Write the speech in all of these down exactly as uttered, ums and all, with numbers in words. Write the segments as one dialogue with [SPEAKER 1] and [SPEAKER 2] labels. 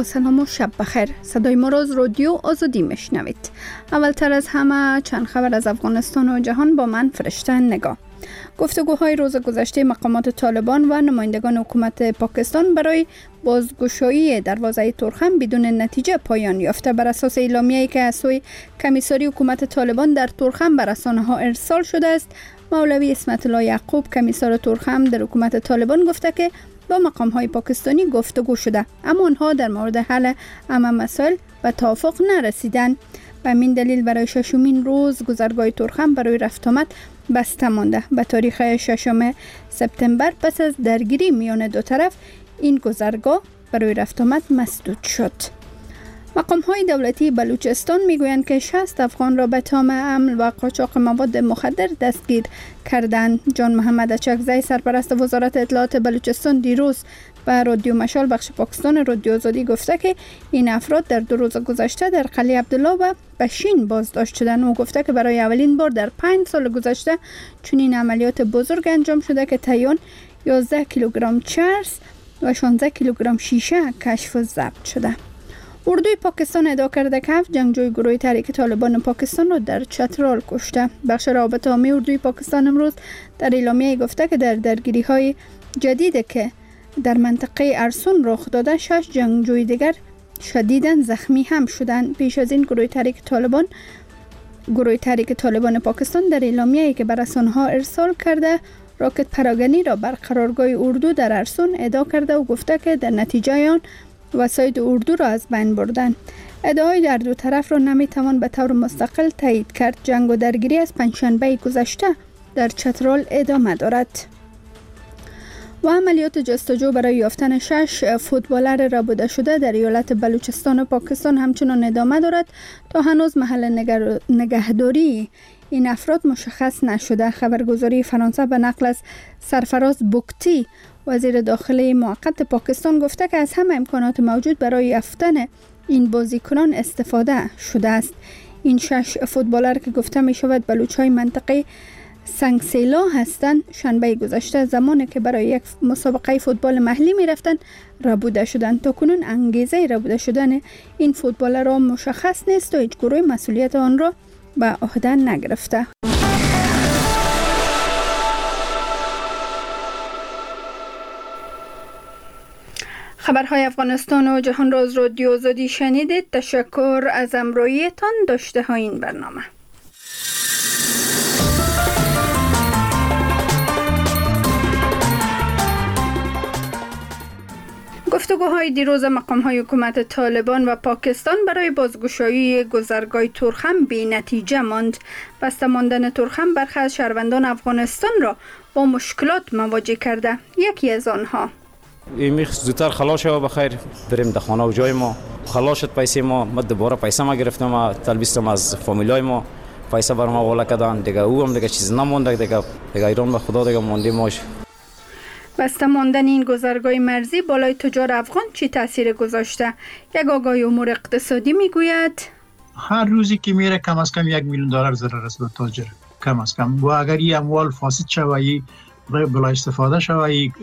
[SPEAKER 1] با سلام و شب بخیر. صدای ما را از رادیو آزادی میشنوید. اولتر از همه چند خبر از افغانستان و جهان با من فرشته نگاه. گفتگوهای روز گذشته مقامات طالبان و نمایندگان حکومت پاکستان برای بازگشایی دروازه تورخم بدون نتیجه پایان یافته. بر اساس اعلامیه‌ای که از سوی کمیساری حکومت طالبان در تورخم به رسانه‌ها ارسال شده است، مولوی اسمت الله یعقوب کمیسار تورخم در حکومت طالبان گفته که با مقام‌های پاکستانی گفتگو شده، اما آنها در مورد حل همه مسائل به توافق نرسیدند. به همین دلیل برای ششمین روز گذرگاه تورخم برای رفت آمد بسته مانده. به تاریخ ششم سپتامبر پس از درگیری میان دو طرف این گذرگاه برای رفت آمد مسدود شد. مقام‌های دولتی بلوچستان میگویند که شصت افغان را به تهم حمل و قاچاق مواد مخدر دستگیر کردند. جان محمد اچکزی سرپرست وزارت اطلاعات بلوچستان دیروز به رادیو مشال بخش پاکستان رادیو آزادی گفته که این افراد در دو روز گذشته در قلعه عبدالله و بشین بازداشت شدند. او گفته که برای اولین بار در پنج سال گذشته چنین عملیات بزرگ انجام شده که طیان یازده کیلوگرم چرس و شانزده کیلوگرم شیشه کشف و ضبط شده. اردوی پاکستان ادعا کرده که هفت جنگجوی گروه تحریک طالبان پاکستان را در چترال کشته. بخش رابطه عامی اردوی پاکستان امروز در اعلامیه گفته که در درگیری‌های جدید که در منطقه ارسون رخ داده، شش جنگجوی دیگر شدیداً زخمی هم شدند. پیش از این گروه تحریک طالبان گروه تحریک طالبان پاکستان در اعلامیه‌ای که به رسانه‌ها ارسال کرده، راکت پراگنی را بر قرارگاه اردو در ارسون ادعا کرده و گفته که در نتیجه آن وسایل اردو را از بین بردند. ادعای در دو طرف را نمیتوان به طور مستقل تایید کرد. جنگ و درگیری از پنجشنبه گذشته در چترال ادامه دارد. و عملیات جستجو برای یافتن شش فوتبالر ربوده شده در ایالت بلوچستان و پاکستان همچنان ادامه دارد تا هنوز محل نگهداری این افراد مشخص نشده. خبرگزاری فرانسه به نقل از سرفراز بوکتی وزیر داخلی موقت پاکستان گفته که از همه امکانات موجود برای یافتن این بازیکنان استفاده شده است. این شش فوتبالر که گفته می شود بلوچ‌های منطقه سنگسیلا هستند، شنبه گذشته زمانی که برای یک مسابقه فوتبال محلی می رفتند ربوده شدند. تا کنون انگیزه ربوده شدن این فوتبالر را مشخص نیست و هیچ گروه مسئولیت آن را به عهده نگرفته. خبرهای افغانستان و جهان را از رادیو آزادی شنیدید. تشکر از همراهیتان. داشته های این برنامه. گفتگوهای دیروز مقام‌های حکومت طالبان و پاکستان برای بازگشایی گذرگاه تورخم بی نتیجه ماند. بسته ماندن تورخم برخی از شهروندان افغانستان را با مشکلات مواجه کرده. یکی از آنها:
[SPEAKER 2] میخ زودتر خلاص شو بخیر بریم در خانه و جای ما. خلاص شد پیسه ما، ما دوباره پیسه ما گرفتم، ما تلبیستم از فامیلای ما، پیسه بر ما والا کردن دیگه. او هم دیگه چیز نمونده دیگه. دیگه ایران به خدا دیگه موندیم ماش.
[SPEAKER 1] بسته ماندن این گذرگاه مرزی بالای تجار افغان چی تاثیر گذاشته؟ یک آگاه امور اقتصادی میگوید
[SPEAKER 3] هر روزی که میره کم از کم یک میلیون دلار ضرر است به تاجر، کم از کم. و اگر این اموال فاسد شوی بلا استفاده شوی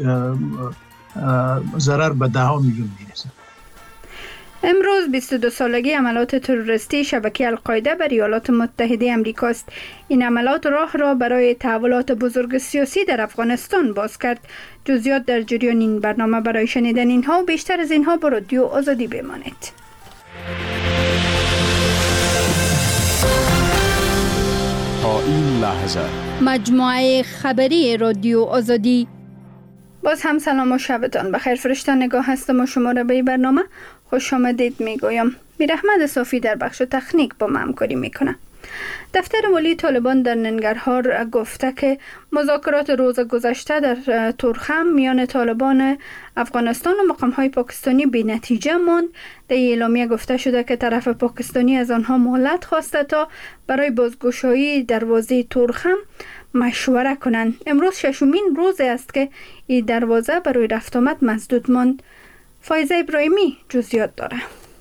[SPEAKER 3] ضرر به ده ها میلیون میرسه.
[SPEAKER 1] امروز بیست و دو سالگی عملیات تروریستی شبکه القاعده بر ایالات متحده آمریکا است. این عملیات راه را برای تحولات بزرگ سیاسی در افغانستان باز کرد. جزئیات در جریان این برنامه. برای شنیدن اینها و بیشتر از اینها با رادیو آزادی بمانید.
[SPEAKER 4] تا این لحظه
[SPEAKER 1] مجموعه خبری رادیو آزادی. باز هم سلام و شبتان بخیر. فرشته نگاه هستم و شما را به این برنامه خوش آمدید میگویم. میر احمد صافی در بخش تکنیک با ما همکاری میکنه. دفتر والی طالبان در ننگرهار گفته که مذاکرات روز گذشته در تورخم میان طالبان افغانستان و مقام‌های پاکستانی بی نتیجه ماند. در اعلامیه گفته شده که طرف پاکستانی از آنها مهلت خواسته تا برای بازگشایی دروازه تورخم مشوره کنند. امروز ششمین روز است که این دروازه برای رفت آمد مسدود ماند. فایزه ابراهیمی جزئیات داره.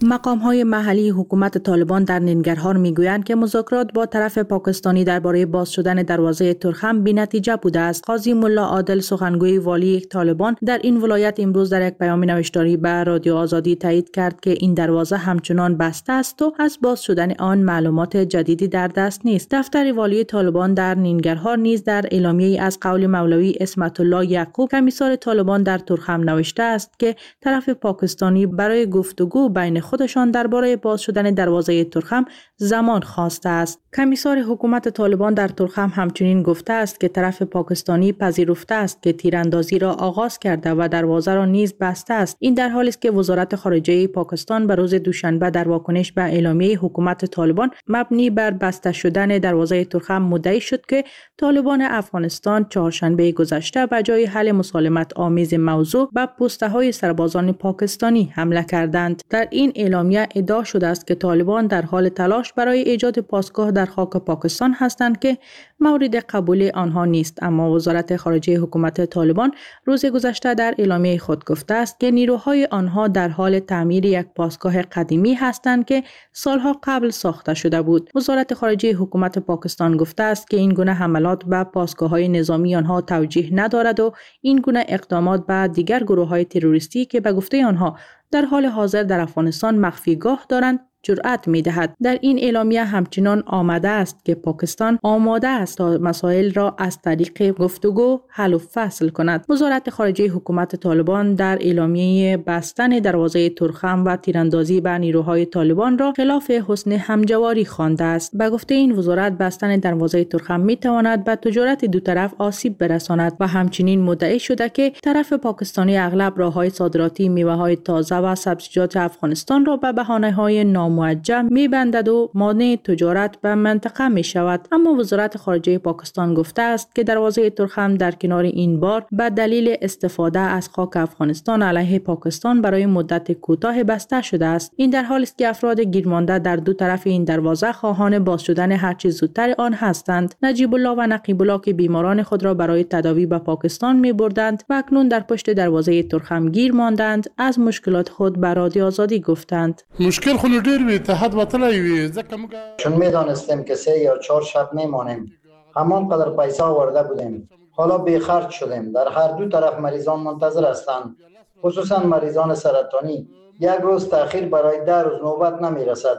[SPEAKER 5] مقام‌های محلی حکومت طالبان در ننگرهار می‌گویند که مذاکرات با طرف پاکستانی درباره باز شدن دروازه ترخم بی‌نتیجه بوده است. قاضی ملا عادل سخنگوی والی طالبان در این ولایت امروز در یک پیام نوشتاری به رادیو آزادی تایید کرد که این دروازه همچنان بسته است و از باز شدن آن معلومات جدیدی در دست نیست. دفتر والی طالبان در ننگرهار نیز در اعلامیه‌ای از قول مولوی اسمت الله یعقوب کمیسار طالبان در ترخم نوشته است که طرف پاکستانی برای گفتگو بین خودشان درباره باز شدن دروازه ترخم زمان خواسته است. کمیسار حکومت طالبان در ترخم همچنین گفته است که طرف پاکستانی پذیرفته است که تیراندازی را آغاز کرده و دروازه را نیز بسته است. این در حالی است که وزارت خارجه پاکستان به روز دوشنبه در واکنش به اعلامیه حکومت طالبان مبنی بر بسته شدن دروازه ترخم مدعی شد که طالبان افغانستان چهارشنبه گذشته به جای حل مسالمت آمیز موضوع به پوسته‌های سربازان پاکستانی حمله کردند. در این اعلامیه ادعا شده است که طالبان در حال تلاش برای ایجاد پاسگاه در خاک پاکستان هستند که مورد قبول آنها نیست، اما وزارت خارجه حکومت طالبان روز گذشته در اعلامیه خود گفته است که نیروهای آنها در حال تعمیر یک پاسگاه قدیمی هستند که سالها قبل ساخته شده بود. وزارت خارجه حکومت پاکستان گفته است که این گونه حملات به پاسگاه‌های نظامی آنها توجیه ندارد و این گونه اقدامات به دیگر گروه‌های تروریستی که به گفته آنها در حال حاضر در افغانستان مخفیگاه دارند جرأت می‌دهد. در این اعلامیه همچنان آمده است که پاکستان آماده است تا مسائل را از طریق گفتگو حل و فصل کند. وزارت خارجه حکومت طالبان در اعلامیه بستن دروازه ترخم و تیراندازی به نیروهای طالبان را خلاف حسن همجواری خوانده است. به گفته این وزارت بستن دروازه ترخم می‌تواند به تجارت دو طرف آسیب برساند و همچنین مدعی شده که طرف پاکستانی اغلب راه‌های صادراتی میوه‌های تازه و سبزیجات افغانستان را به بهانه‌های نام موجه می‌بندد و مانع تجارت به منطقه می‌شود. اما وزارت خارجه پاکستان گفته است که دروازه ترخم در کنار این بار به دلیل استفاده از خاک افغانستان علیه پاکستان برای مدت کوتاه بسته شده است. این در حالی است که افراد گیرمانده در دو طرف این دروازه خواهان باز شدن هر چه زودتر آن هستند. نجیب الله و نقیب الله که بیماران خود را برای تداوی به پاکستان می‌بردند و اکنون در پشت دروازه ترخم گیر ماندند، از مشکلات خود به رادیو آزادی گفتند.
[SPEAKER 6] مشکل خود ډیر وی اتحاد وتلی وی
[SPEAKER 7] چون میدانستیم که سه یا چهار شب میمانیم، همان قدر پیسه آورده بودیم، حالا بیخرج شدیم. در هر دو طرف مریضان منتظر هستند، خصوصا مریضان سرطانی. یک روز تأخیر برای ده روز نوبت نمی رسد.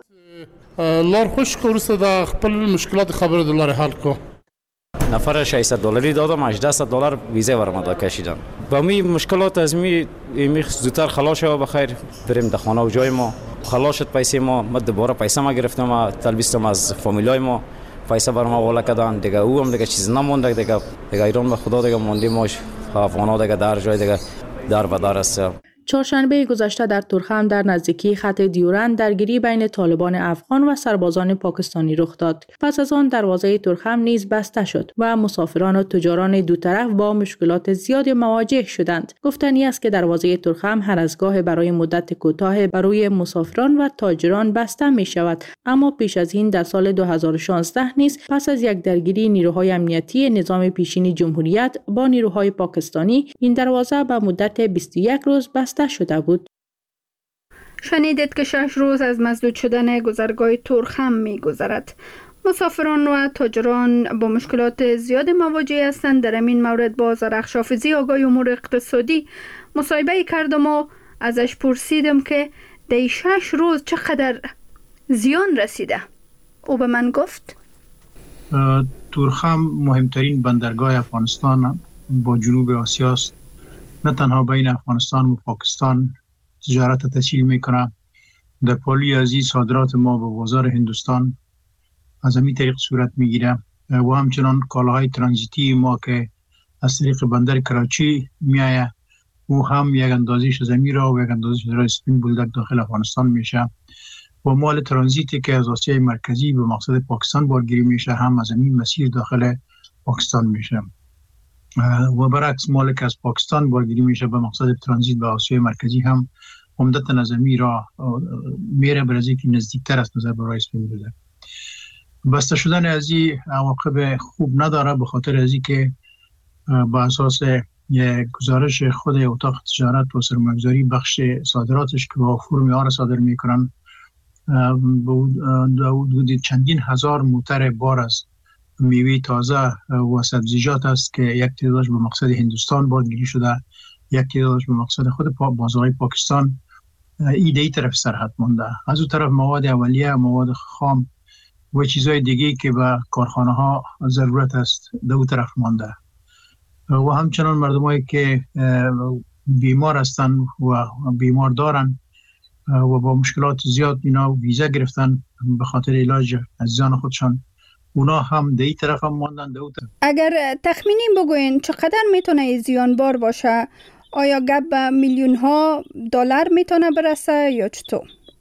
[SPEAKER 6] لار خوش کورسه دا خپل مشکلات خبر دلار حل کو.
[SPEAKER 2] نفر ششصد دلاری دادم، هجده دلار ویزه ورما کشیدن. با می مشکلات از می می زودتر خلاص شو بخیر بریم در خانه و جای ما. خلاص شد پیسه ما، ما دوباره پیسه ما گرفتم، تلبیستم از فامیلای ما، پیسه بر ما والا کردن دیگه. او هم دیگه چیز نمونده دیگه. دیگه ایران به خدا دیگه موندیم ماش افغانا دیگه در جای دیگه در به در است.
[SPEAKER 5] چهارشنبه گذشته در ترخم در نزدیکی خط دیورند درگیری بین طالبان افغان و سربازان پاکستانی رخ داد. پس از آن دروازه ترخم نیز بسته شد و مسافران و تجاران دو طرف با مشکلات زیادی مواجه شدند. گفتنی است که دروازه ترخم هر از گاه برای مدت کوتاه برای مسافران و تاجران بسته می شود، اما پیش از این در سال دو هزار و شانزده نیز پس از یک درگیری نیروهای امنیتی نظام پیشین جمهوریت با نیروهای پاکستانی این دروازه به مدت بیست و یک روز بسته شده بود.
[SPEAKER 1] شنیدید که شش روز از مسدود شدن گذرگاه ترخم می گذرد. مسافران و تاجران با مشکلات زیاد مواجه هستند. در این مورد با زرخش حافظی آقای امور اقتصادی مصاحبه کردم و ازش پرسیدم که در شش روز چقدر زیان رسیده. او به من گفت
[SPEAKER 3] ترخم مهمترین بندرگاه افغانستان با جنوب آسیا است. نه تنها بین افغانستان و پاکستان تجارت تسهیل میکنه، در پالی ازی صادرات ما به بازار هندوستان از همین طریق صورت میگیره و همچنان کالاهای ترانزیتی ما که از طریق بندر کراچی میایه او هم یک اندازیش از امیر و یک اندازیش از اسپین بولدک داخل افغانستان میشه و مال ترانزیتی که از آسیای مرکزی به مقصد پاکستان بارگیری میشه هم از همین مسیر داخل پاکستان میشه و برعکس مال که از پاکستان بارگیری میشه به مقصد ترانزیت به آسیای مرکزی هم عمدتا از امیر را میره بر از اینکه نزدیکتر است نظر برای اسپین بولدک. بسته شدن از این عواقب خوب نداره به خاطر از اینکه با اساس گزارش خود اتاق تجارت و سرمایه‌گذاری بخش صادراتش که با فرم ها را صادر میکنن حدود چندین هزار موتر بار است میوه تازه و سبزیجات است که یک تعدادش به مقصد هندوستان بارگیری شده، یک تعدادش به مقصد خود بازارهای پاکستان ایده ای طرف سرحد مونده. از اون طرف مواد اولیه، مواد خام و چیزهای دیگه که به کارخانه ها ضرورت است در اون طرف مونده. و همچنان مردمایی که بیمار هستن و بیمار دارن و با مشکلات زیاد اینا ویزا گرفتن به خاطر علاج عزیزان خودشان، اونا هم در این طرف هم ماندن در اون طرف.
[SPEAKER 1] اگر تخمینی بگوین چقدر میتونه زیانبار باشه؟ آیا گپ به میلیون ها دلار میتونه برسه یا چطور؟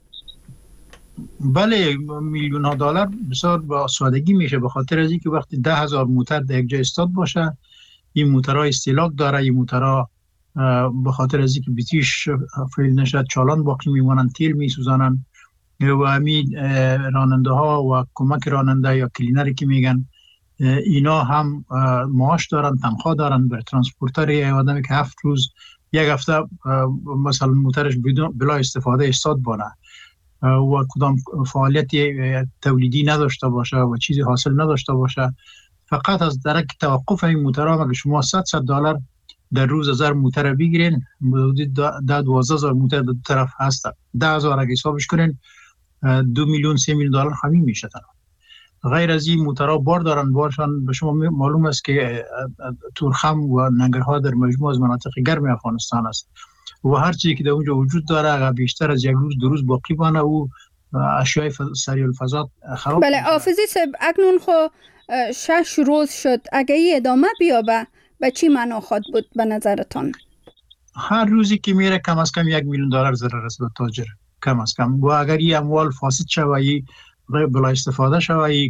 [SPEAKER 3] بله، میلیون ها دلار بسیار با سادگی میشه، به خاطر از اینکه وقتی ده هزار موتر در یک جای استاد باشه، این موترها استهلاک داره، این موترها به خاطر از اینکه بیتیش فیل نشد چالان باقی میمونن، تیل میسوزانن و همین راننده ها و کمک راننده یا کلینری که میگن اینا هم معاش دارن، تنخواه دارن. بر ترانسپورتر یه آدمی که هفت روز یک هفته مثلا موترش بلا استفاده استاد بانه و کدام فعالیت تولیدی نداشته باشه و چیزی حاصل نداشته باشه، فقط از درک توقف این موترها مگه شما صد صد دلار در روز هزار موتر بگیرین، حدود ده دوازده هزار موتر در دو طرف هست، ده هزار اگه حسابش کنین دو میلیون سه میلیون دلار همین میشه. غیر از این موترها بار دارن، بارشان به شما معلوم است که تورخم و ننگرهار در مجموع از مناطق گرم افغانستان است و هر چیزی که در اونجا وجود داره اگر بیشتر از یک روز دو روز باقی بانه و اشیاء سریع الفضا خراب.
[SPEAKER 1] بله حافظی صاحب، اکنون خو شش روز شد، اگه ای ادامه بیابه به چی معنا خواهد بود به نظرتان؟
[SPEAKER 3] هر روزی که میره کم از کم یک میلیون دلار ضرر است به تاجر، کم از کم. و اگر این اموال فاسد شوه، بلا استفاده شوه،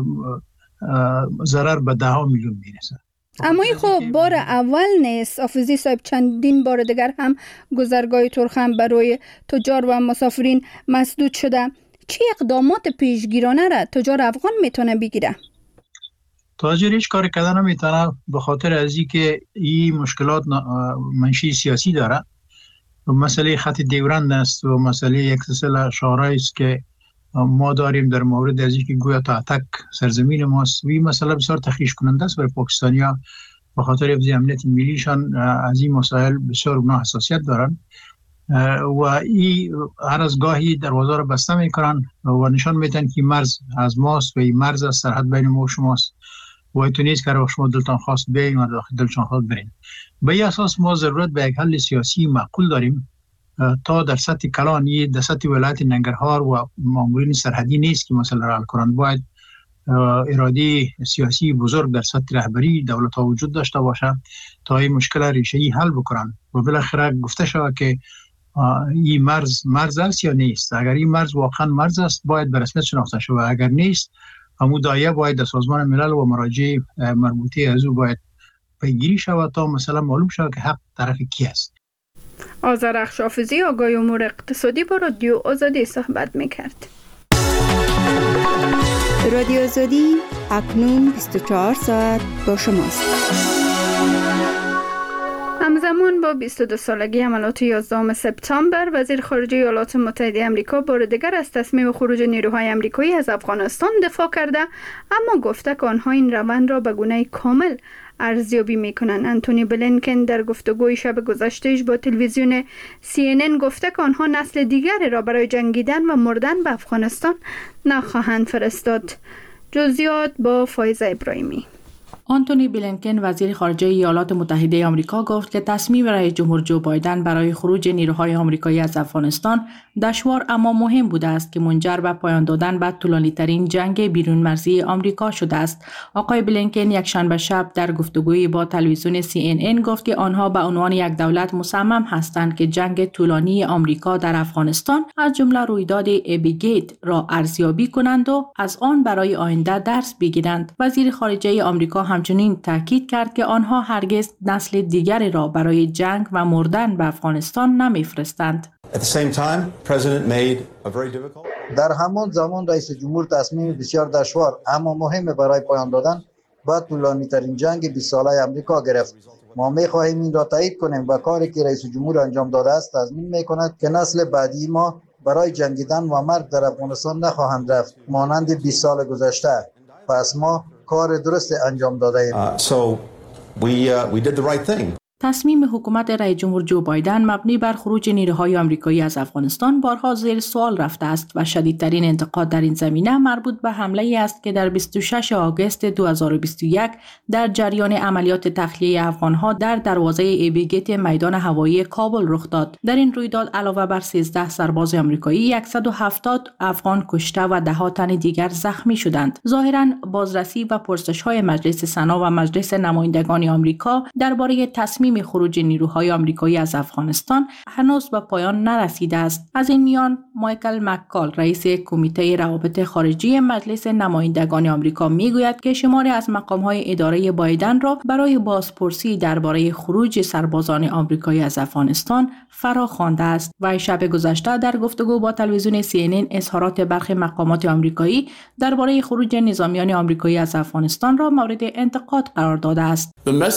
[SPEAKER 3] ضرر به ده ها میلیون میرسه.
[SPEAKER 1] اما این خب بار اول نیست حافظی صاحب، چندین بار دیگر هم گذرگاه تورخم برای تجار و مسافرین مسدود شده. چه اقدامات پیشگیرانه را تجار افغان میتونه بگیره؟
[SPEAKER 3] تاجر هیچ کاری کردن نمیتونه، به خاطر از اینکه این مشکلات منشی سیاسی داره. مسئله خط دیورند است و مسئله یک سلسله شعارهایی است که ما داریم در مورد از اینکه گویا تا تک سرزمین ماست. و این مسئله بسیار تخریش کننده است برای پاکستانی‌ها، به خاطر حفظ امنیت ملیشان از این مسائل بسیار اونا حساسیت دارن و این هر از گاهی دروازه را بسته میکنن و نشان میدن که مرز از ماست و این مرز از سرحد بین ما و شماست و ایتو نیست که رو شما دلتان خواست بیاین و دلتان خواست برین. به این اساس ما ضرورت به یک حل سیاسی معقول داریم تا در سطح کلانی، در سطح ولایت ننگرهار و مامورین سرحدی نیست که مسئله را حل کنند. باید اراده سیاسی بزرگ در سطح رهبری دولت ها وجود داشته باشه تا این مشکل ریشه‌ای حل بکنن و بالاخره گفته شود که این مرز مرز است یا نیست. اگر این مرز واقعا مرز است باید به رسمیت شناخته شود، اگر نیست همون دایه باید در سازمان ملل و مراجع مربوطه از او باید پیگیری شود تا مثلا معلوم شود که حق طرف کی است.
[SPEAKER 1] آذرخش حافظی آگاه امور اقتصادی با رادیو آزادی صحبت میکرد.
[SPEAKER 8] رادیو آزادی اکنون بیست و چهار ساعت با شماست.
[SPEAKER 1] همزمان با بیست و دو سالگی حملات یازدهم سپتامبر، وزیر خارجه ایالات متحده آمریکا بار دیگر از تصمیم خروج نیروهای آمریکایی از افغانستان دفاع کرده، اما گفته که آنها این روند را به گونه کامل ارزیابی میکنند. انتونی بلینکن در گفتگوی شب گذشتهش با تلویزیون سی ان ان گفته که آنها نسل دیگری را برای جنگیدن و مردن به افغانستان نخواهند فرستاد. جزئیات با فایزه ابراهیمی.
[SPEAKER 5] آنتونی بلینکن وزیر خارجه ایالات متحده آمریکا گفت که تصمیم رئیس جمهور جو بایدن برای خروج نیروهای آمریکایی از افغانستان دشوار اما مهم بوده است که منجر به پایان دادن به طولانی‌ترین جنگ بیرون مرزی آمریکا شده است. آقای بلینکن یک شنبه شب در گفتگویی با تلویزیون سی ان ان گفت که آنها به عنوان یک دولت مصمم هستند که جنگ طولانی آمریکا در افغانستان از جمله رویداد ابیگیت را ارزیابی کنند و از آن برای آینده درس بگیرند. وزیر خارجه آمریکا همچنین تاکید کرد که آنها هرگز نسل دیگری را برای جنگ و مردن به افغانستان نمی‌فرستند.
[SPEAKER 7] در همان زمان رئیس جمهور تصمیم بسیار دشوار اما مهم برای پایان دادن با طولانی ترین جنگ بیست ساله آمریکا گرفت. ما می‌خواهیم این را تایید کنیم و کاری که رئیس جمهور انجام داده است تضمین می‌کند که نسل بعدی ما برای جنگیدن و مرگ در افغانستان نخواهند رفت مانند بیست سال گذشته. پس ما کار درست انجام داده ایم.
[SPEAKER 9] Uh, so we uh, we did the right thing.
[SPEAKER 5] تصمیم حکومت رئیس جمهور جو بایدن مبنی بر خروج نیروهای آمریکایی از افغانستان بارها زیر سوال رفته است و شدیدترین انتقاد در این زمینه مربوط به حمله ای است که در بیست و ششم آگوست دو هزار و بیست و یک در جریان عملیات تخلیه افغانها در دروازه ایبی گیت میدان هوایی کابل رخ داد. در این رویداد علاوه بر سیزده سرباز آمریکایی صد و هفتاد افغان کشته و ده ها تن دیگر زخمی شدند. ظاهراً بازرسی و پرسش‌های مجلس سنا و مجلس نمایندگان آمریکا درباره تصمیم خروج نیروهای آمریکایی از افغانستان هنوز به پایان نرسیده است. از این میان مایکل مککال رئیس کمیته روابط خارجی مجلس نمایندگان آمریکا میگوید که شماری از مقام‌های اداره بایدن را برای بازپرسی درباره خروج سربازان آمریکایی از افغانستان فرا خوانده است. و شب گذشته در گفتگو با تلویزیون سی ان ان اظهارات برخی مقامات آمریکایی درباره خروج نظامیان آمریکایی از افغانستان را مورد انتقاد قرار داده است.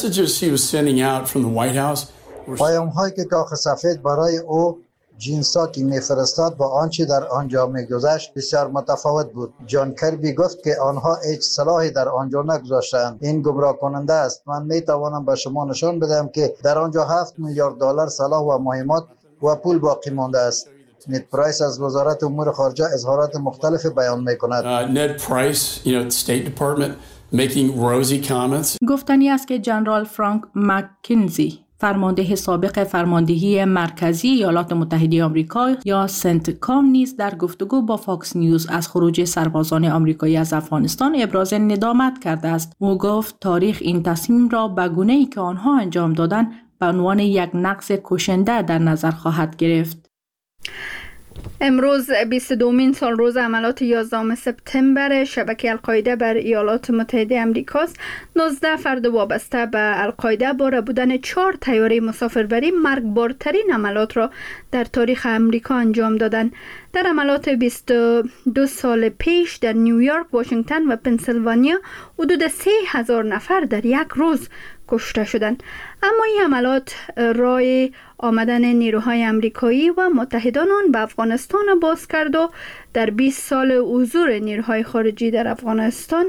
[SPEAKER 7] پیام هایی که کاخ سفید برای او جینساکی میفرستاد با آنچه در آنجا میگذشت بسیار متفاوت بود. جان کربی گفت که آنها هیچ سلاحی در آنجا نگذاشتند. این گمراه کننده است. من میتوانم به شما نشان بدم که در آنجا هفت میلیارد دلار سلاح و مهمات و پول باقی مانده است. نید پرایس از وزارت امور خارجه اظهارات مختلف بیان میکند.
[SPEAKER 10] نید پرایس، you know, State Department making rosy comments.
[SPEAKER 5] گفتنی است که جنرال فرانک مککنزی فرمانده سابق فرماندهی مرکزی ایالات متحده آمریکا یا سنتکام نیز در گفتگو با فاکس نیوز از خروج سربازان آمریکایی از افغانستان ابراز ندامت کرده است. او گفت تاریخ این تصمیم را به گونه‌ای که آنها انجام دادند به عنوان یک نقض کشنده در نظر خواهد گرفت.
[SPEAKER 1] امروز بیست و دومین سال روز عملیات یازدهم سپتامبر شبکه القاعده بر ایالات متحده آمریکاست. نوزده فرد وابسته به القاعده با ربودن چهار طیاره مسافربری مرگبارترین عملیات را در تاریخ آمریکا انجام دادند. در عملیات بیست و دو سال پیش در نیویورک، واشنگتن و پنسیلوانیا حدود سه هزار نفر در یک روز کشته شدند. اما این عملیات راه آمدن نیروهای آمریکایی و متحدان آن به افغانستان باز کرد و در بیست سال حضور نیروهای خارجی در افغانستان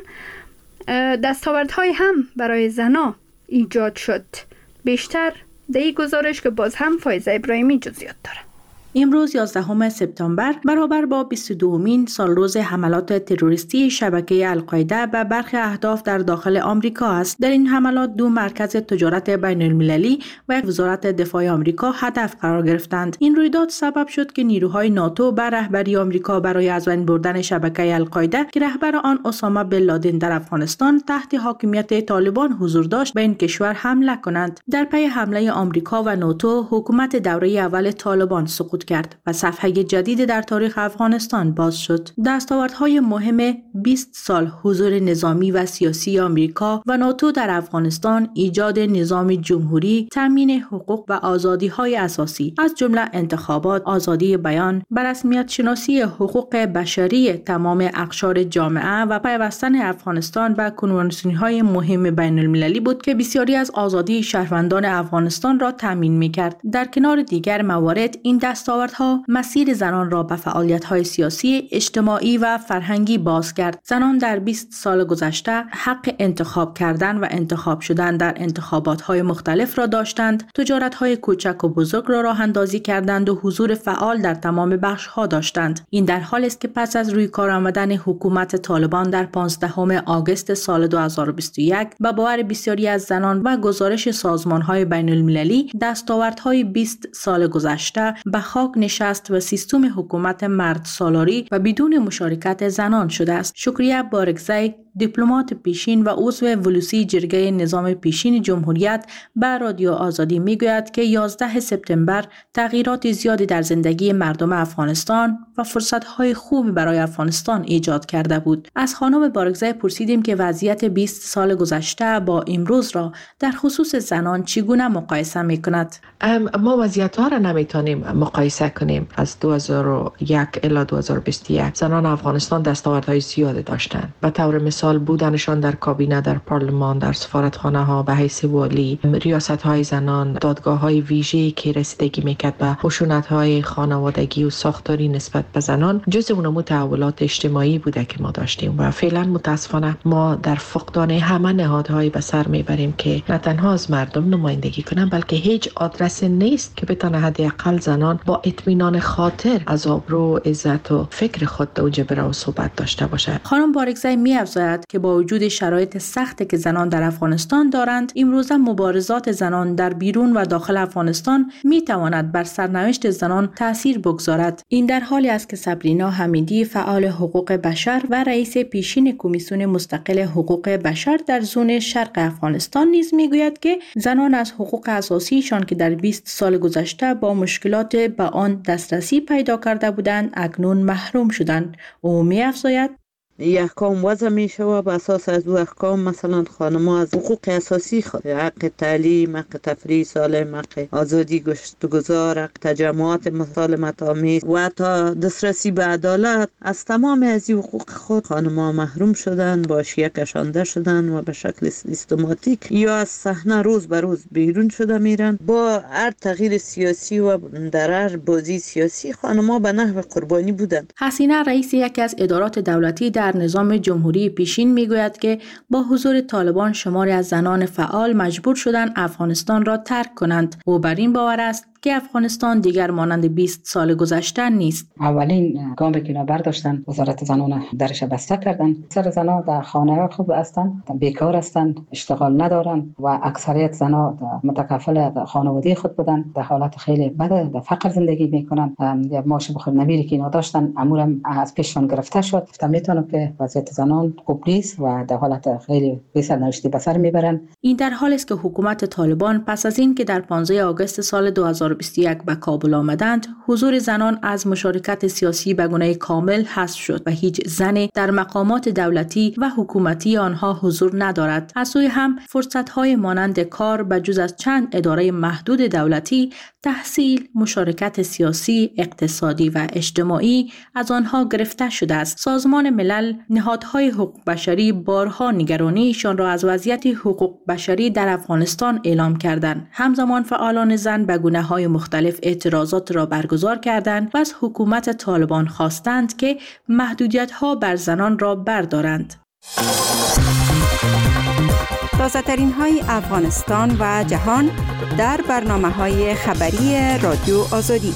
[SPEAKER 1] دستاوردهای هم برای زنان ایجاد شد. بیشتر در این گزارش که باز هم فایزه ابراهیمی جزئیات داره.
[SPEAKER 5] امروز یازدهم سپتامبر برابر با بیست و دومین سال روز حملات تروریستی شبکه القاعده به برخی اهداف در داخل آمریکا است. در این حملات دو مرکز تجارت بین المللی و یک وزارت دفاع آمریکا هدف قرار گرفتند. این رویداد سبب شد که نیروهای ناتو بر رهبری آمریکا برای از بین بردن شبکه القاعده که رهبر آن اسامه بن لادن در افغانستان تحت حاکمیت طالبان حضور داشت به این کشور حمله کنند. در پی حمله آمریکا و ناتو حکومت دوره اول طالبان سقوط کرد و صفحه جدید در تاریخ افغانستان باز شد. دستاوردهای مهم بیست سال حضور نظامی و سیاسی آمریکا و ناتو در افغانستان ایجاد نظام جمهوری، تامین حقوق و آزادی‌های اساسی از جمله انتخابات، آزادی بیان، به رسمیت شناسی حقوق بشری تمام اقشار جامعه و پیوستن افغانستان به کنوانسیون‌های مهم بین المللی بود که بسیاری از آزادی شهروندان افغانستان را تامین می‌کرد. در کنار دیگر موارد این دستاوردها مسیر زنان را به فعالیت‌های سیاسی، اجتماعی و فرهنگی باز کرد. زنان در بیست سال گذشته حق انتخاب کردن و انتخاب شدن در انتخابات‌های مختلف را داشتند، تجارت‌های کوچک و بزرگ را راه اندازی کردند و حضور فعال در تمام بخش‌ها داشتند. این در حالی است که پس از روی کار آمدن حکومت طالبان در پانزدهم آگوست سال دو هزار و بیست و یک به باور بسیاری از زنان و گزارش سازمان‌های بین‌المللی، دستاوردهای بیست سال گذشته به خاک نشست و سیستم حکومت مرد سالاری و بدون مشارکت زنان شده است. شکریه بارگزی، دیپلمات پیشین و عضو ولوسی جرگه نظام پیشین جمهوریت، به رادیو آزادی میگوید که یازدهم سپتامبر تغییرات زیادی در زندگی مردم افغانستان و فرصت‌های خوب برای افغانستان ایجاد کرده بود. از خانم بارگزی پرسیدیم که وضعیت بیست سال گذشته با امروز را در خصوص زنان چگونه مقایسه می‌کند.
[SPEAKER 11] ما وضعیت‌ها را نمی‌توانیم مقایسه مقایسه کنیم از دو هزار و یک الی دو هزار و بیست و یک زنان افغانستان دستاوردهای زیادی داشتند. به طور مثال بودنشان در کابینه، در پارلمان، در سفارتخانه ها به حیث والی، ریاست های زنان، دادگاه های ویژه‌ای که رسیدگی میکرد به خشونت های خانوادگی و ساختاری نسبت به زنان جزء اون تحولات اجتماعی بوده که ما داشتیم و فعلا متاسفانه ما در فقدان همه نهادهای به سر میبریم که نه تنها از مردم نمایندگی کنن بلکه هیچ آدرس نیست که بتونه حداقل زنان با اطمینان خاطر از آبرو، عزت و فکر خود در اونجا برای صحبت داشته باشه.
[SPEAKER 5] خانم بارکزی می‌افزاید که با وجود شرایط سختی که زنان در افغانستان دارند، امروزه مبارزات زنان در بیرون و داخل افغانستان میتواند بر سرنوشت زنان تأثیر بگذارد. این در حالی است که صبرینا حمیدی، فعال حقوق بشر و رئیس پیشین کمیسیون مستقل حقوق بشر در زون شرق افغانستان نیز میگوید که زنان از حقوق اساسیشان که در بیست سال گذشته با مشکلات به آن دسترسی پیدا کرده بودند اکنون محروم شدند. او می‌افزاید
[SPEAKER 12] یک احکام وضع می شود به اساس از او احکام مثلا خانم‌ها از حقوق اساسی خود، حق تعلیم، حق تفریح سالم، حق آزادی گشت و گذار، حق تجمعات مسالمت آمیز و تا دسترسی به عدالت، از تمام از این حقوق خود خانم‌ها محروم شدند، با اشیاء کشانده شدند و به شکل سیستماتیک یا از صحنه روز به روز بیرون شده میرن. با هر تغییر سیاسی و در هر بازی سیاسی خانم‌ها به نحو قربانی بودند.
[SPEAKER 5] حسینه رئیس یکی از ادارات دولتی در نظام جمهوری پیشین میگوید که با حضور طالبان شماری از زنان فعال مجبور شدند افغانستان را ترک کنند. او بر این باور است که افغانستان دیگر مانند بیست سال گذشته نیست.
[SPEAKER 13] اولین گامی که برداشتن وزارت زنان درش بسته کردن. اکثر زنان در خانه خوب هستند، بیکار هستند، اشتغال ندارند و اکثریت زنان متکفل خانواده خود بودند، در حالت خیلی بد در فقر زندگی میکنند. یا معاش بخور نمیری که اینا داشتن امورم از پیششان گرفته شد. میتونم که وضعیت زنان خوب نیست و در حالت خیلی بی‌سرنوشتی به سر میبرند.
[SPEAKER 5] این در حالی است که حکومت طالبان پس از این که در پانزده آگوست سال دو هزار و بیست و یک به کابل آمدند، حضور زنان از مشارکت سیاسی به گونه کامل حذف شد و هیچ زنی در مقامات دولتی و حکومتی آنها حضور ندارد. از سوی هم فرصت‌های مانند کار به جز از چند اداره محدود دولتی، تحصیل، مشارکت سیاسی، اقتصادی و اجتماعی از آنها گرفته شده است. سازمان ملل، نهادهای حقوق بشری بارها نگرانیشان را از وضعیت حقوق بشری در افغانستان اعلام کردند. همزمان فعالان زن به گونه‌های مختلف اعتراضات را برگزار کردند و از حکومت طالبان خواستند که محدودیت‌ها بر زنان را بردارند.
[SPEAKER 8] تازه ترین های افغانستان و جهان در برنامه های خبری رادیو آزادی.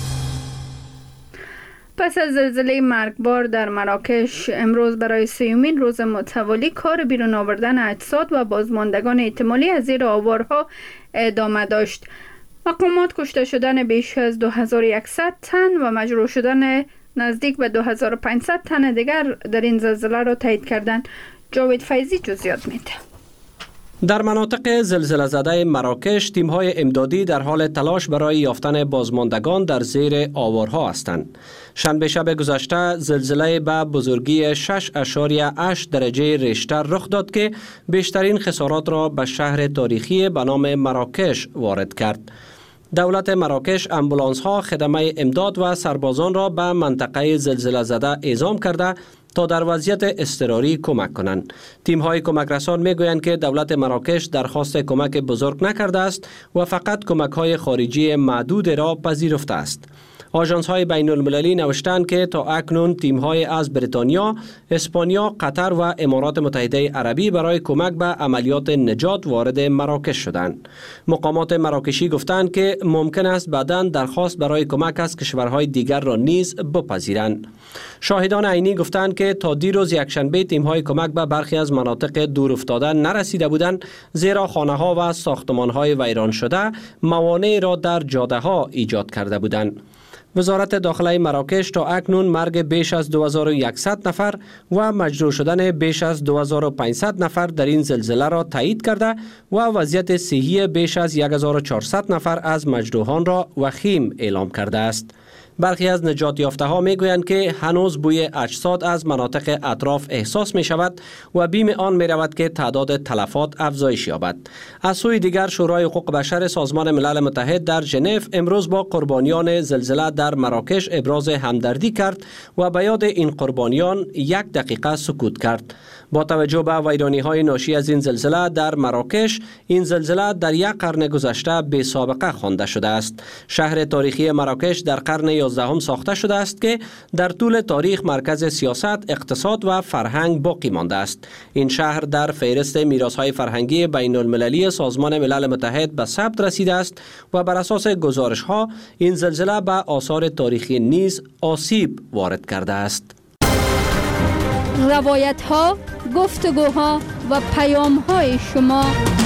[SPEAKER 1] پس از زلزله مرگبار در مراکش امروز برای سیومین روز متوالی کار بیرون آوردن اجساد و بازماندگان احتمالی از زیر آوارها ادامه داشت. مقامات کشته شدن بیش از دو هزار و صد تن و مجروح شدن نزدیک به دو هزار و پانصد تن دیگر در این زلزله را تایید کردند. جاوید فیضی جزئیات میده.
[SPEAKER 14] در مناطق زلزله زده مراکش تیم‌های امدادی در حال تلاش برای یافتن بازماندگان در زیر آوارها هستند. شنبه شب گذشته زلزله به بزرگی شش اشاریه هشت درجه ریشتر رخ داد که بیشترین خسارات را به شهر تاریخی به نام مراکش وارد کرد. دولت مراکش امبولانس ها خدمه امداد و سربازان را به منطقه زلزله زده اعزام کرده تا در وضعیت اضطراری کمک کنند. تیم های کمک رسان می گویند که دولت مراکش درخواست کمک بزرگ نکرده است و فقط کمک های خارجی معدود را پذیرفته است. آژانس های بین المللی نوشتند که تا اکنون تیم های از بریتانیا، اسپانیا، قطر و امارات متحده عربی برای کمک به عملیات نجات وارد مراکش شدند. مقامات مراکشی گفتند که ممکن است بعداً درخواست برای کمک از کشورهای دیگر را نیز بپذیرند. شاهدان عینی گفتند که تا دیروز یکشنبه تیم های کمک به برخی از مناطق دور افتاده نرسیده بودند، زیرا خانه ها و ساختمان های ویران شده موانع را در جاده ها ایجاد کرده بودند. وزارت داخله مراکش تا اکنون مرگ بیش از دو هزار و صد نفر و مجروح شدن بیش از دو هزار و پانصد نفر در این زلزله را تایید کرده و وضعیت صحی بیش از یک هزار و چهارصد نفر از مجروحان را وخیم اعلام کرده است. برخی از نجات یافته ها می گویند که هنوز بوی اجساد از مناطق اطراف احساس می شود و بیم آن می رود که تعداد تلفات افزایش یابد. از سوی دیگر شورای حقوق بشر سازمان ملل متحد در ژنو امروز با قربانیان زلزله در مراکش ابراز همدردی کرد و به یاد این قربانیان یک دقیقه سکوت کرد. با توجه به ویرانی‌های ناشی از این زلزله در مراکش، این زلزله در یک قرن گذشته بی سابقه خوانده شده است. شهر تاریخی مراکش در قرن یازدهم ساخته شده است که در طول تاریخ مرکز سیاست، اقتصاد و فرهنگ باقی مانده است. این شهر در فهرست میراث‌های فرهنگی بین المللی سازمان ملل متحد به ثبت رسیده است و بر اساس گزارش‌ها این زلزله به آثار تاریخی نیز آسیب وارد کرده است.
[SPEAKER 1] روایت ها، گفتگوها و پیام های شما.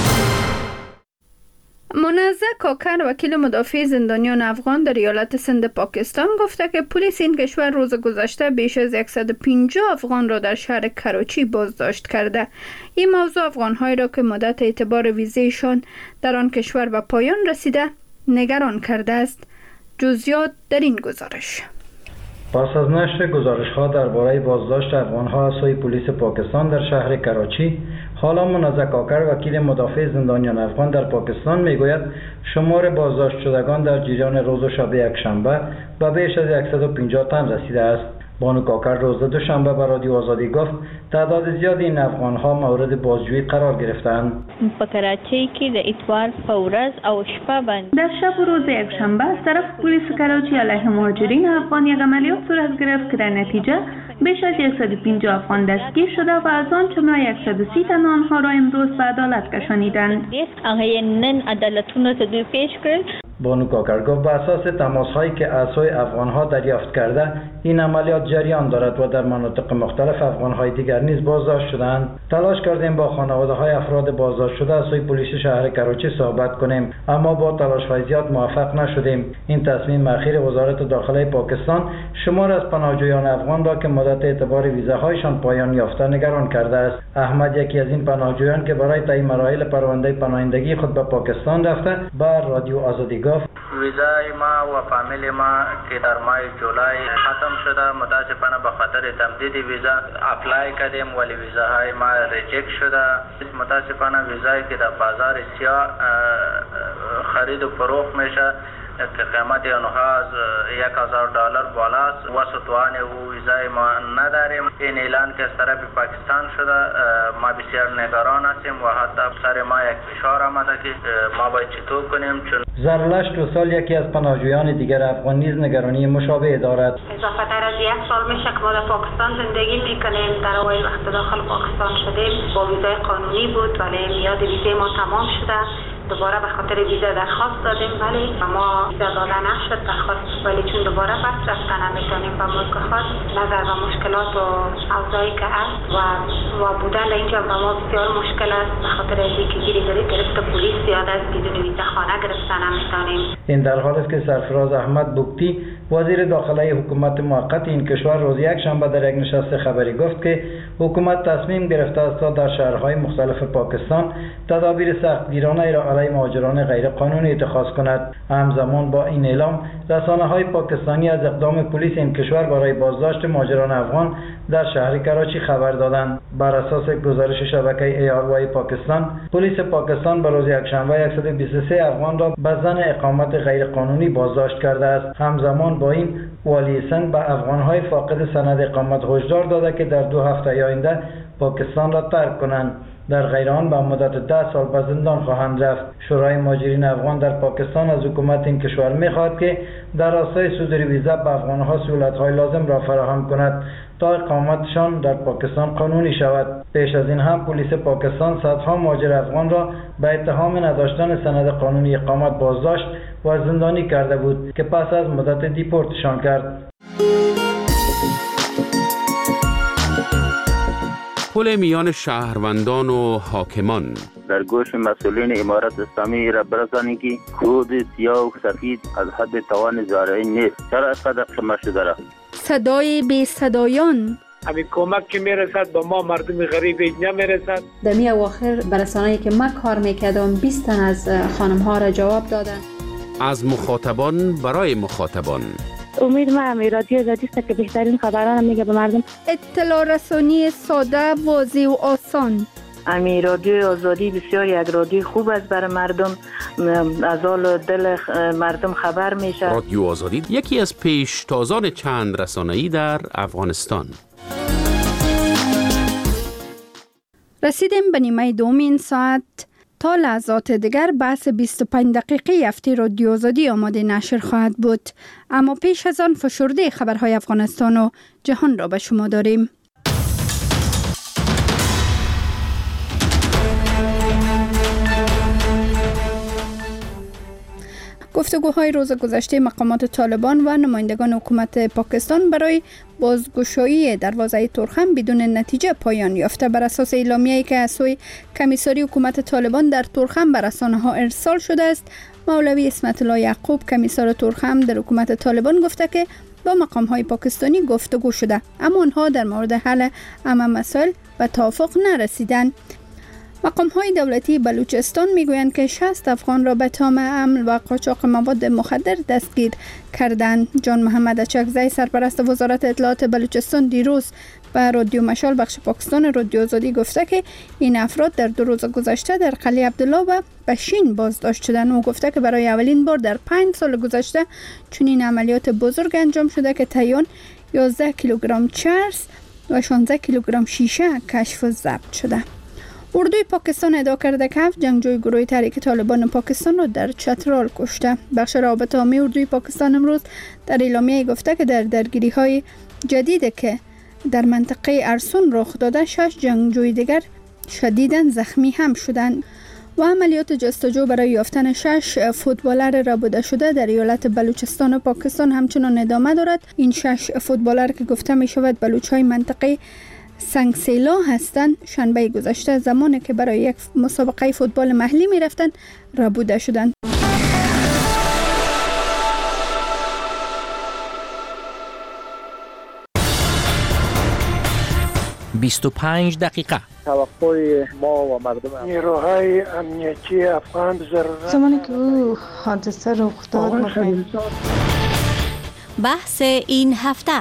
[SPEAKER 1] منزه کاکر وکیل مدافع زندانیان افغان در ایالت سند پاکستان گفته که پلیس این کشور روز گذشته بیش از صد و پنجاه افغان را در شهر کراچی بازداشت کرده. این موضوع افغان‌هایی را که مدت اعتبار ویزایشان در آن کشور به پایان رسیده نگران کرده است. جزئیات در این گزارش.
[SPEAKER 15] پس از نشر گزارش‌ها درباره بازداشت افغان‌ها از سوی پلیس پاکستان در شهر کراچی، حالا منزه کاکر وکیل مدافع زندانیان افغان در پاکستان میگوید شمار بازداشت شدگان در جریان روز و شب یکشنبه به بیش از صد و پنجاه تن رسیده است. بانو کاکر روز دوشنبه به رادیو آزادی گفت تعداد زیادی این افغان‌ها مورد بازجویی قرار گرفتند.
[SPEAKER 16] په کراچۍ کې د اتوار په ورځ او شپه باندې
[SPEAKER 17] در شب و روز یکشنبه از طرف پلیس کراچی علیه مهاجرین افغان یک عملیات صورت گرفت که در نتیجه بیش از صد و پنجاه افغان دستگیر شده و از آن جمله صد و سی تن آنها را امروز به عدالت کشانیدند.
[SPEAKER 16] هغه نن عدالتونو ته دوی پیش کړل.
[SPEAKER 15] بانو کاکر گفت به اساس تماس‌هایی که از سوی افغان‌ها دریافت کرده این عملیات جریان دارد و در مناطق مختلف افغان‌های دیگر نیز بازداشت شدند. تلاش کردیم با خانواده‌های افراد بازداشت شده از سوی پلیس شهر کراچی صحبت کنیم، اما با تلاش‌های زیاد موفق نشدیم. این تصمیم اخیر وزارت داخله پاکستان شمار از پناهجویان افغان را که مدت اعتبار ویزاهایشان پایان یافته نگران کرده است. احمد یکی از این پناهجویان که برای طی مراحل پرونده پناهندگی خود به پاکستان رفته بر رادیو آزادی گفت
[SPEAKER 18] ویزای ما و فامیل ما که در ماه جولای ختم شده، متاسفانه به خاطر تمدید ویزا اپلای کردیم ولی ویزاهای ما ریجکت شده. متاسفانه ویزایی که در بازار سیاه خرید و فروخت میشه که قیمت آنها از یک هزار دلار بالاست و ستوان و ویزای ما نداریم. این اعلان که از طرف پاکستان شده ما بسیار نگران هستیم و حتی سر ما یک فشار آمده که ما باید چطور کنیم. چون
[SPEAKER 15] زرلش دو سال یکی از پناهجویان دیگر افغان نیز نگرانی مشابه دارد.
[SPEAKER 19] اضافه تر از یک سال میشه که ما در پاکستان زندگی میکنیم. در اول وقت داخل پاکستان شدیم با ویزای قانونی بود ولی میاد ویزای ما تمام شده. دوباره به خاطر ویزا درخواست دادیم ولی ما ویزا داده نشد درخواست، ولی چون دوباره پس رفتن نمیتونیم به ملک خود نظر و مشکلات و اوضاعی که هست و و بودن اینجا به ما بسیار مشکل است. به خاطر اینکه گیری داری گرفت پلیس زیاد است، بدون ویزا خانه گرفتن نمیتونیم.
[SPEAKER 15] این در حالی است که سرفراز احمد بوکتی وزیر داخله حکومت موقت این کشور روز یک شنبه در یک نشست خبری گفت که حکومت تصمیم گرفته است تا در شهرهای مختلف پاکستان تدابیر سختگیرانه را علیه مهاجران غیر قانونی اتخاذ کند. همزمان با این اعلام رسانه‌های پاکستانی از اقدام پلیس این کشور برای بازداشت مهاجران افغان در شهر کراچی خبر دادند. بر اساس گزارش شبکه ای آر وای پاکستان، پلیس پاکستان به روز یکشنبه صد و بیست و سه افغان را به ظن اقامت غیر قانونی بازداشت کرده است. همزمان با این والی سند به افغان‌های فاقد سند اقامت هشدار داده که در دو هفته آینده پاکستان را ترک کنند، در غیر آن به مدت ده سال به زندان خواهند رفت. شورای مهاجرین افغان در پاکستان از حکومت این کشور می‌خواهد که در راستای صدور ویزا به افغان‌ها سهولت‌های لازم را فراهم کند تا اقامتشان در پاکستان قانونی شود. پیش از این هم پلیس پاکستان صدها مهاجر افغان را به اتهام نداشتن سند قانونی اقامت بازداشت و زندانی کرده بود که پس از مدت دیپورتشان کرد.
[SPEAKER 4] پل میان شهروندان و حاکمان
[SPEAKER 20] در گوش مسئولین امارت اسلامی را برسانی که کود سیاه و سفید از حد توان زارعی نیست. چرا اینقدر خمه شده را؟
[SPEAKER 1] صدای بی صدایان
[SPEAKER 21] همین کمک که میرسد به ما مردم غریب نمیرسد.
[SPEAKER 22] در می اواخر برسانه‌ای که من کار میکردم بیست تن از خانم ها را جواب دادن.
[SPEAKER 4] از مخاطبان برای مخاطبان
[SPEAKER 2] امید ما هم رادیو آزادی است که بهترین خبران میگه به مردم.
[SPEAKER 1] اطلاع رسانی ساده، واضح و آسان.
[SPEAKER 6] امی رادیو آزادی بسیار یک رادیو خوب است برای مردم، از حال دل مردم خبر میشه.
[SPEAKER 4] رادیو آزادی یکی از پیشتازان چند رسانه‌ای در افغانستان.
[SPEAKER 1] رسیدیم به نیمه دوم این ساعت. تا لحظات دیگر بحث بیست و پنج دقیقه هفته رادیو آزادی آماده نشر خواهد بود، اما پیش از آن فشرده خبرهای افغانستان و جهان را به شما داریم. گفتگوهای روز گذشته مقامات طالبان و نمایندگان حکومت پاکستان برای بازگشایی دروازه تورخم بدون نتیجه پایان یافته. بر اساس اعلامیه‌ای که از سوی کمیسری حکومت طالبان در تورخم به رسانه‌ها ارسال شده است، مولوی اسمت الله یعقوب کمیسر تورخم در حکومت طالبان گفته که با مقام‌های پاکستانی گفتگو شده، اما آنها در مورد حل همه مسائل به توافق نرسیدند. مقام‌های دولتی بلوچستان میگویند که شصت افغان را به تهم حمل و قاچاق مواد مخدر دستگیر کردند. جان محمد اچکزی سرپرست وزارت اطلاعات بلوچستان دیروز به رادیو مشال بخش پاکستان رادیو آزادی گفته که این افراد در دو روز گذشته در قلعه عبدالله و بشین بازداشت شدند. او گفته که برای اولین بار در پنج سال گذشته چنین عملیات بزرگ انجام شده که تایون یازده کیلوگرم چرس و شانزده کیلوگرم شیشه کشف و ضبط شده. اردوی پاکستان ادعا کرده که هفت جنگجوی گروه تحریک طالبان پاکستان را در چترال کشته. بخش رابطه عامی اردوی پاکستان امروز در اعلامیه گفته که در درگیری‌های جدیدی که در منطقه ارسون رخ داده، شش جنگجوی دیگر شدیداً زخمی هم شدند و عملیات جستجو برای یافتن شش فوتبالر ربوده شده در ایالت بلوچستان و پاکستان همچنان ادامه دارد. این شش فوتبالر که گفته می شود بلوچ‌های منطقه سنگسیلا هستند، شنبه گذشته زمانی که برای یک مسابقه فوتبال محلی می رفتند ربوده شدند.
[SPEAKER 23] بیست و پنج دقیقه.
[SPEAKER 21] توقع ما و مردم نیروهای امنیتی افغان ضرورت
[SPEAKER 22] زمانی که او حادثه رخ داد.
[SPEAKER 24] بحث این هفته.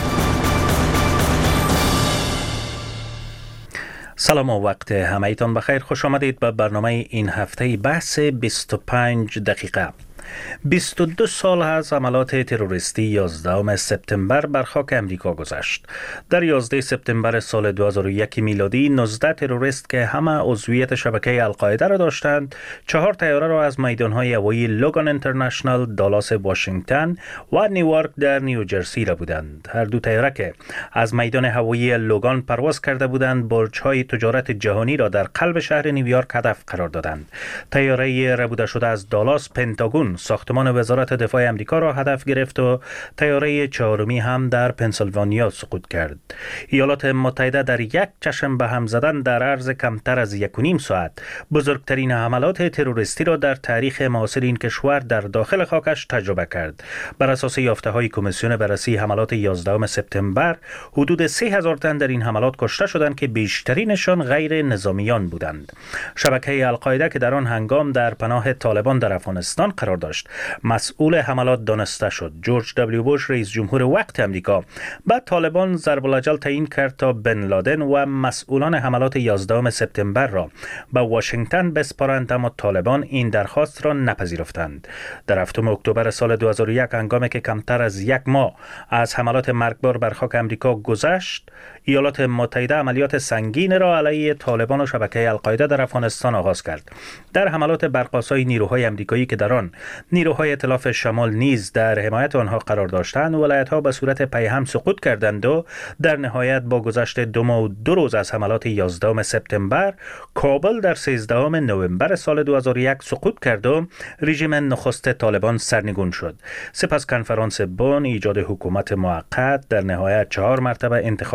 [SPEAKER 23] سلام و وقت همه ایتان بخیر. خوش آمدید به برنامه این هفته بحث بیست و پنج دقیقه. بیست و دو سال از عملات تروریستی یازدهم سپتامبر بر خاک امریکا گذشت. در یازده سپتامبر سال دو هزار و یک میلادی نوزده تروریست که همه عضویت شبکه القاعده را داشتند، چهار طیاره را از میدانهای هوایی لوگان اینترنشنال، دالاس واشنگتن و نیویورک در نیوجرسی را بودند. هر دو طیاره که از میدان هوایی لوگان پرواز کرده بودند، برج‌های تجارت جهانی را در قلب شهر نیویورک هدف قرار دادند. طیاره ربوده شده از دالاس پنتاگون ساختمان وزارت دفاع امریکا را هدف گرفت و طیاره چهارمی هم در پنسیلوانیا سقوط کرد. ایالات متحده در یک چشم به هم زدن در عرض کمتر از یک و نیم ساعت بزرگترین حملات تروریستی را در تاریخ معاصر این کشور در داخل خاکش تجربه کرد. بر اساس یافته‌های کمیسیون بررسی حملات یازدهم سپتامبر، حدود سه هزار تن در این حملات کشته شدند که بیشترینشان غیر نظامیان بودند. شبکه القاعده که در آن هنگام در پناه طالبان در افغانستان قرار داشت، مسئول حملات دانسته شد. جورج دبلیو بوش رئیس جمهور وقت امریکا بعد طالبان ضرب الاجل تعیین کرد تا بن لادن و مسئولان حملات یازدهم سپتامبر را به واشنگتن بسپارند، اما طالبان این درخواست را نپذیرفتند. در هفتم اکتبر سال دو هزار و یک، هنگامی که کمتر از یک ماه از حملات مرگبار بر خاک امریکا گذشت، ایالات متحده عملیات سنگین را علیه طالبان و شبکه القاعده در افغانستان آغاز کرد. در حملات برق‌آسای نیروهای امریکایی که در آن نیروهای ائتلاف شمال نیز در حمایت آنها قرار داشتند، ولایت‌ها به صورت پیهم سقوط کردند و در نهایت با گذشت دو ماه و دو روز از حملات یازدهم سپتامبر، کابل در سیزدهم نوامبر سال دو هزار و یک سقوط کرد و رژیم نخست طالبان سرنگون شد. سپس کنفرانس بن، ایجاد حکومت موقت، در نهایت چهار مرتبه انتخابات ریاست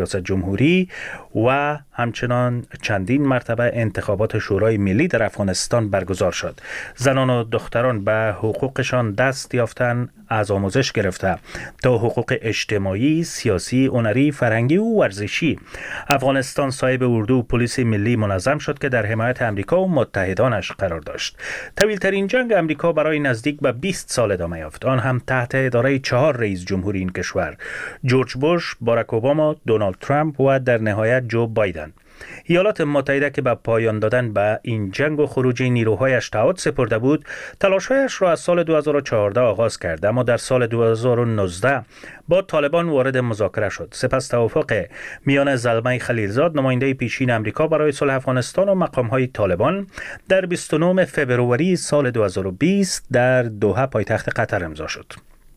[SPEAKER 23] ریاست جمهوری و همچنان چندین مرتبه انتخابات شورای ملی در افغانستان برگزار شد. زنان و دختران به حقوقشان دست یافتن، از آموزش گرفته تا حقوق اجتماعی، سیاسی، هنری، فرهنگی و ورزشی. افغانستان صاحب اردو و پلیس ملی منظم شد که در حمایت امریکا و متحدانش قرار داشت. طویل‌ترین جنگ امریکا برای نزدیک به بیست سال ادامه یافت، آن هم تحت اداره چهار رئیس جمهور این کشور: جورج بوش، باراک اوباما، دونالد ترامپ و در نهایت جو بایدن. ایالات متحده که به پایان دادن به این جنگ و خروج نیروهایش تعهد سپرده بود، تلاش‌هایش را از سال دو هزار و چهارده آغاز کرد، اما در سال دو هزار و نوزده با طالبان وارد مذاکره شد. سپس توافق میان زلمه خلیلزاد، نماینده پیشین امریکا برای صلح افغانستان و مقام‌های طالبان در بیست و نه فوریه سال دو هزار و بیست در دوحه پایتخت قطر امضا شد.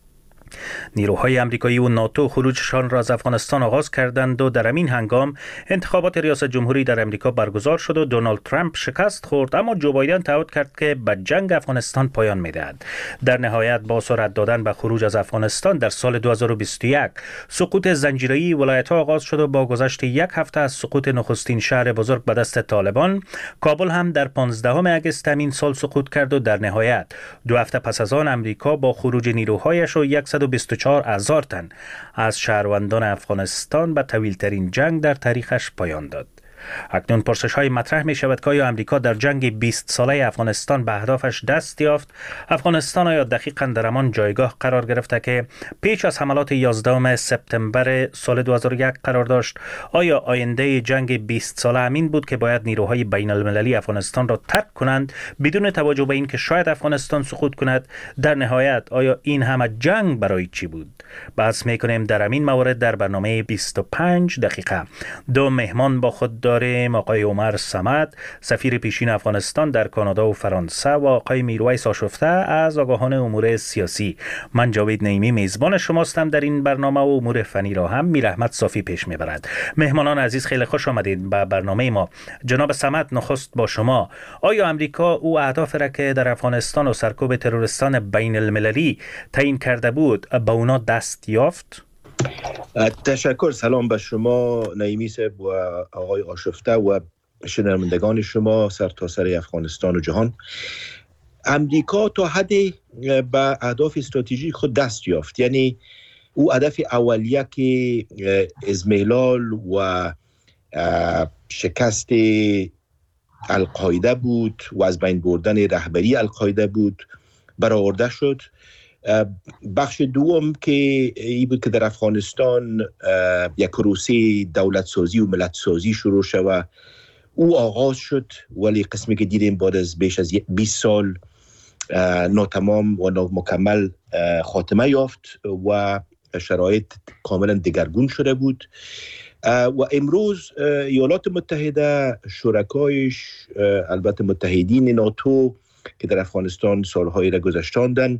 [SPEAKER 23] نیروهای امریکایی و ناتو خروجشان را از افغانستان آغاز کردند و در همین هنگام انتخابات ریاست جمهوری در امریکا برگزار شد و دونالد ترامپ شکست خورد، اما جو بایدن تعهد کرد که به جنگ افغانستان پایان می‌دهد. در نهایت با سرعت دادن به خروج از افغانستان در سال دو هزار و بیست و یک سقوط زنجیره‌ای ولایت‌ها آغاز شد و با گذشت یک هفته از سقوط نخستین شهر بزرگ به دست طالبان، کابل هم در پانزدهم اگست همین سال سقوط کرد و در نهایت دو هفته پس از آن امریکا با خروج نیروهایش و صد و بیست و چهار هزار تن از شهروندان افغانستان به طویل‌ترین جنگ در تاریخش پایان داد. اکنون پرسش های مطرح می شود که آیا امریکا در جنگ بیست ساله افغانستان به اهدافش دست یافت؟ افغانستان آیا دقیقاً در همان جایگاه قرار گرفته که پیش از حملات یازدهم سپتامبر سال دو هزار و یک قرار داشت؟ آیا آینده جنگ بیست ساله همین بود که باید نیروهای بین المللی افغانستان را ترک کنند بدون توجه به اینکه شاید افغانستان سقوط کند؟ در نهایت آیا این همه جنگ برای چی بود؟ بحث میکنیم در همین مورد در برنامه بیست و پنج دقیقه. دو مهمان با خود داریم: آقای عمر صمد، سفیر پیشین افغانستان در کانادا و فرانسه، و آقای میرویس آشفته از آگاهان امور سیاسی. من جاوید نعیمی میزبان شماستم در این برنامه و امور فنی را هم میر احمد صافی پیش میبرد. مهمانان عزیز خیلی خوش آمدید به برنامه ما. جناب صمد، نخست با شما. آیا امریکا او اهداف را که در افغانستان و سرکوب تروریستان بین المللی تعیین کرده بود به اونا دست یافت؟
[SPEAKER 3] تشکر. سلام به شما نعیمی صاحب و آقای آشفته و شنوندگان شما سرتاسر سر افغانستان و جهان. امریکا تا حدی به اهداف استراتژیک خود دست یافت، یعنی او هدف اولیه که ازمیلال و شکست القاعده بود و از بین بردن رهبری القاعده بود برآورده شد. بخش دوم که ای بود که در افغانستان یک پروسه دولت سازی و ملت سازی شروع شد، او آغاز شد، ولی قسمی که دیدیم بعد از بیش از بیست سال ناتمام و نامکمل خاتمه یافت و شرایط کاملا دگرگون شده بود. و امروز ایالات متحده، شرکایش، البته متحدین ناتو که در افغانستان سالهایی را گذشتاندن،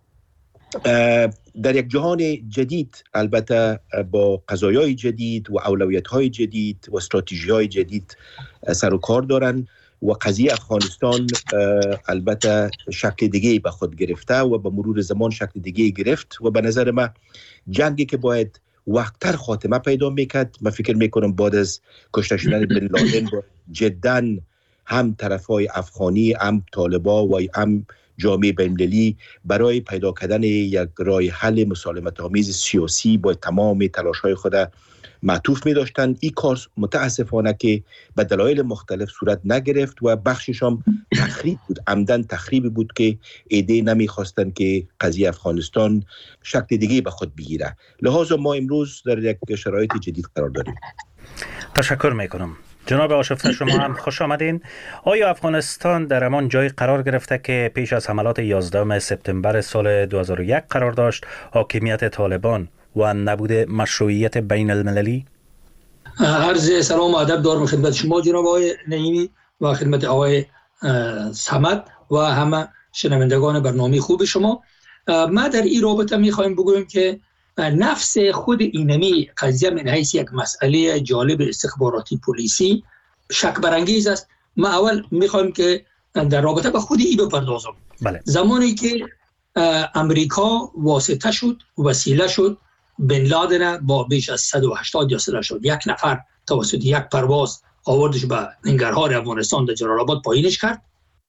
[SPEAKER 3] در یک جهان جدید، البته با قضایای جدید و اولویت‌های جدید و استراتژی‌های جدید سر و کار دارن و قضیه افغانستان البته شکل دیگه به خود گرفته و به مرور زمان شکل دیگه گرفت و به نظر من جنگی که باید وقتتر خاتمه پیدا میکرد، من فکر میکنم بعد از کشته شدن بن لادن جداً هم طرفای افغانی، هم طالبا و هم جامعه بین‌المللی برای پیدا کردن یک راه حل مسالمت آمیز سیاسی با تمام تلاش‌های خود معطوف می داشتن. این کار متاسفانه که به دلایل مختلف صورت نگرفت و بخشش هم تخریب بود، عمدن تخریبی بود که ایده نمیخواستن که قضیه افغانستان شکل دیگه به خود بگیره. لحاظا ما امروز در یک شرایط جدید قرار داریم.
[SPEAKER 23] تشکر میکنم. جناب آشفته، شما هم خوش آمدین. آیا افغانستان در همان جای قرار گرفته که پیش از حملات یازدهم سپتامبر سال دو هزار و یک قرار داشت، حاکمیت طالبان و نبود مشروعیت بین المللی؟
[SPEAKER 7] عرض سلام و ادب دارم خدمت شما جناب آقای نعیمی و خدمت آقای صمد و همه شنوندگان برنامه خوب شما. ما در این رابطه میخوایم بگویم که نفس خود اینمی قضیه من حیث یک مسئله جالب استخباراتی پلیسی شک برانگیز است. ما اول میخوایم که در رابطه با خود این بپردازم.
[SPEAKER 23] بله.
[SPEAKER 7] زمانی که امریکا واسطه شد، وسیله شد بن لادن با بیش از صد و هشتاد یا صد و هشتاد و یک نفر توسط یک پرواز آوردش به ننگرهار افغانستان در جلال آباد پایینش کرد.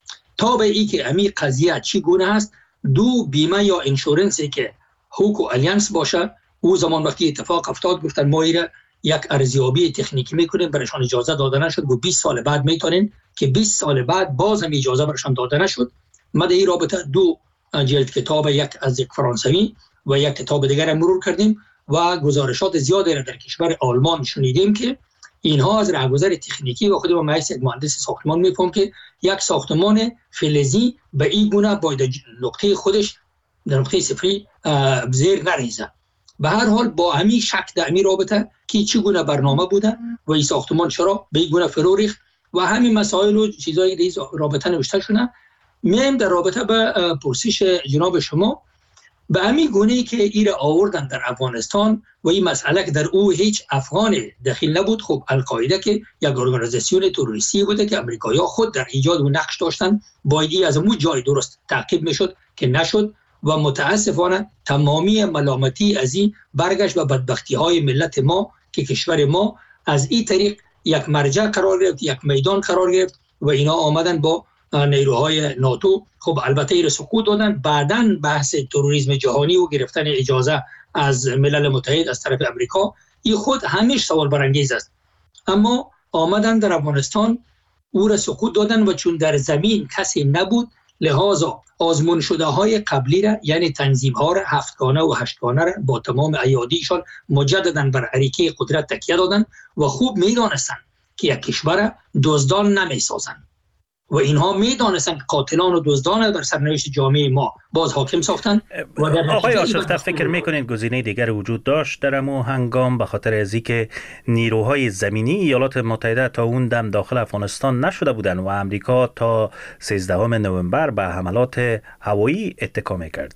[SPEAKER 7] تا به ای که امی قضیه چی گونه است، دو بیمه یا انشورنسی که هوک و الینس باشه، او زمان وقتی اتفاق افتاد گفتن ما ایره یک ارزیابی تکنیکی میکنیم، برایشان اجازه داده نشد و بیست سال بعد میتونین که بیست سال بعد باز هم اجازه برایشان داده نشد. ما در این رابطه دو جلد کتاب، یک از یک فرانسوی و یک کتاب دیگر مرور کردیم و گزارشات زیادی را در کشور آلمان شنیدیم که اینها از راهگذر تکنیکی و خود ما مهندس یک مهندس ساختمان میفهم که یک ساختمان فلزی به این گونه باید نقطه خودش در نقطه صفری زیر نریزه. به هر حال با همین شک در همین رابطه که چگونه برنامه بوده و این ساختمان چرا به این گونه فرو ریخت و همین مسائل و چیزایی که در رابطه نوشته شده، میم در رابطه به پرسش جناب شما به همین گونه‌ای که ایره آوردن در افغانستان و این مسئله که در او هیچ افغان دخیل نبود. خب القاعده که یک ارگانیزاسیون تروریستی بوده که امریکایی‌ها خود در ایجاد و نقش داشتن، باید از اون جای درست تعقیب میشد که نشد و متاسفانه تمامی ملامتی از این برگشت و بدبختی های ملت ما که کشور ما از این طریق یک مرجع قرار گرفت، یک میدان قرار گرفت و اینا آمدن با نیروهای ناتو. خب البته این سقوط دادن، بعداً بحث تروریسم جهانی و گرفتن اجازه از ملل متحد از طرف امریکا، این خود همیشه سوال برانگیز است. اما آمدن در افغانستان او را سقوط دادن و چون در زمین کسی نبود، لحاظا آزمون شده های قبلی را یعنی تنظیم ها را هفتگانه و هشتگانه را با تمام ایادیشان مجددا بر اریکه قدرت تکیه دادن و خوب میدانستند که یک کشور دزدان نمیسازند و اینها میدانستند که قاتلان و دزدان بر سرنوشت جامعه ما باز حاکم ساختند.
[SPEAKER 23] آقای آشفته فکر میکنید گزینه دیگر وجود داشت در امو هنگام به خاطر از اینکه نیروهای زمینی ایالات متحده تا اون دم داخل افغانستان نشده بودند و امریکا تا سیزدهم نوامبر به حملات هوایی اتکا میکرد؟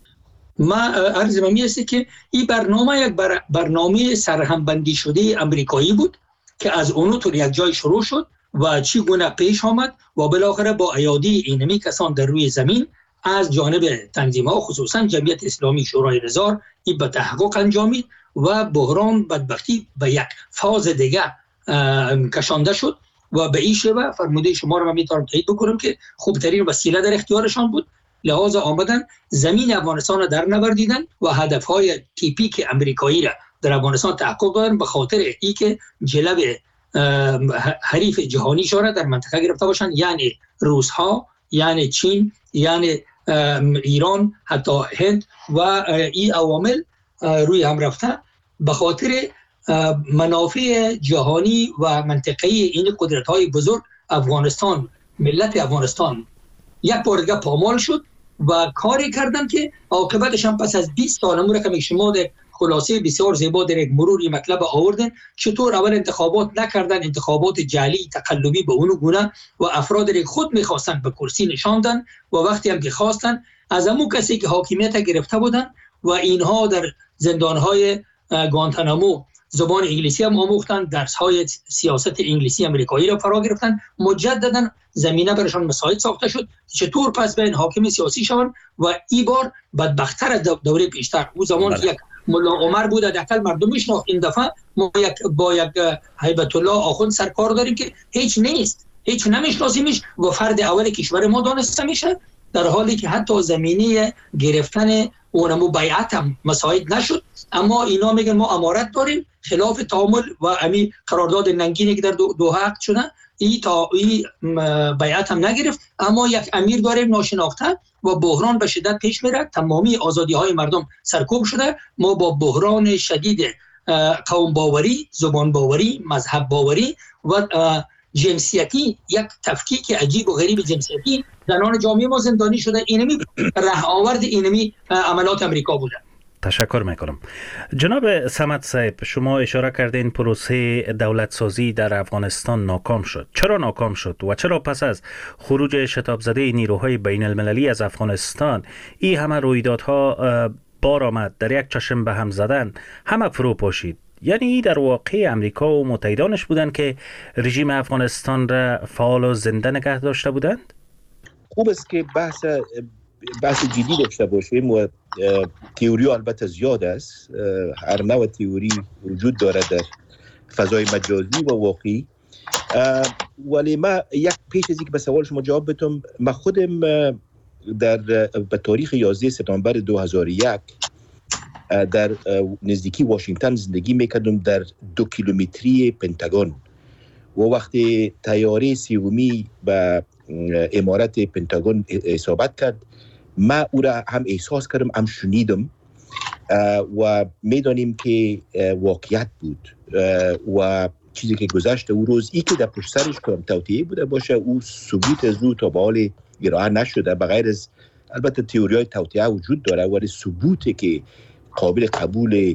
[SPEAKER 7] ما عرض می است که این برنامه یک بر برنامه سرهمبندی شده امریکایی بود که از اونو تو یک جای شروع شد و چی گونه پیش آمد و بالاخره با ایادی اینمی کسان در روی زمین از جانب تنظیم ها خصوصا جمعیت اسلامی شورای نظار این به تحقق انجامید و بحران بدبختی به یک فاز دیگه کشانده شد و به این شیوه فرموده شما رو من میتونم تایید بکنم که خوبترین وسیله در اختیارشان بود. لحاظ آمدن زمین افغانستان را در نوردیدن و هدفهای تیپیک امریکایی را در افغانستان تحقق دادن به خاطر ای که جلب حریف جهانی شده در منطقه گرفته باشن، یعنی روس ها، یعنی چین، یعنی ایران، حتی هند و این عوامل روی هم رفته به خاطر منافع جهانی و منطقه‌ای این قدرت های بزرگ. افغانستان، ملت افغانستان یک بار دیگه پامال شد و کاری کردن که عاقبتش هم پس از بیست سال امور که شما در خلاصه بسیار زیبا در یک مروری مطلب آوردن چطور اول انتخابات نکردن، انتخابات جعلی تقلبی به اونو گونه و افراد را خود میخواستن به کرسی نشاندن و وقتی هم که خواستن از همون کسی که حاکمیت گرفته بودن و اینها در زندانهای گوانتانامو زبان انگلیسی هم آموختن، درس‌های سیاست انگلیسی امریکایی را فرا گرفتن، مجددا زمینه برشان مساعد ساخته شد چطور پس به حاکم سیاسی شوند و این بار بدبخت‌تر از دوره پیشتر. او زمان یک ملا عمر بود دکل مردم میشناخت، این دفعه ما یک با یک هیبت الله آخوند سرکار داریم که هیچ نیست، هیچ نمیشناسیمش و فرد اول کشور ما دانسته میشه، در حالی که حتی زمینه گرفتن اونمو بیعت هم مساعد نشد. اما اینا میگن ما امارت داریم خلاف تعامل و امی قرارداد ننگینی که در دو, دو حق شده ای تا ای بیعت هم نگرفت، اما یک امیر داریم ناشناخته و بحران به شدت پیش میره، تمامی آزادی های مردم سرکوب شده. ما با بحران شدید قوم باوری، زبان باوری، مذهب باوری و جنسیتی، یک تفکیک عجیب و غریب جنسیتی، زنان جامعه ما زندانی شده. اینمی ره آورد اینمی عملات امریکا بوده.
[SPEAKER 23] تشکر میکنم. جناب صمد صاحب، شما اشاره کردین پروسه دولت سازی در افغانستان ناکام شد. چرا ناکام شد و چرا پس از خروج شتاب زده نیروهای بین المللی از افغانستان این همه رویدادها بار آمد، در یک چشم به هم زدن، همه فرو پاشید؟ یعنی در واقع امریکا و متحدانش بودند که رژیم افغانستان را فعال و زنده نگه داشته بودند؟
[SPEAKER 3] خوب است که بحث بحث جدی داشته باشیم و تئوری البته زیاد است، هر نوع تئوری وجود داره در فضای مجازی و واقعی، ولی ما یک پیش از اینکه به سوال شما جواب بدم، ما خودم در به تاریخ یازده سپتامبر دو هزار و یک در نزدیکی واشنگتن زندگی میکردم، در دو کیلومتری پنتاگون، و وقتی طیاره سیومی به امارت پنتاگون اصابت کرد، ما او را هم احساس کردم هم شنیدم و میدانیم که واقعیت بود و چیزی که گذشت او روز ای که در پشت سرش کدام توطئه بوده باشه، او ثبوت از او تا به حال ارائه نشده، بغیر از البته تئوری‌های توطئه وجود داره، ولی ثبوتی که قابل قبول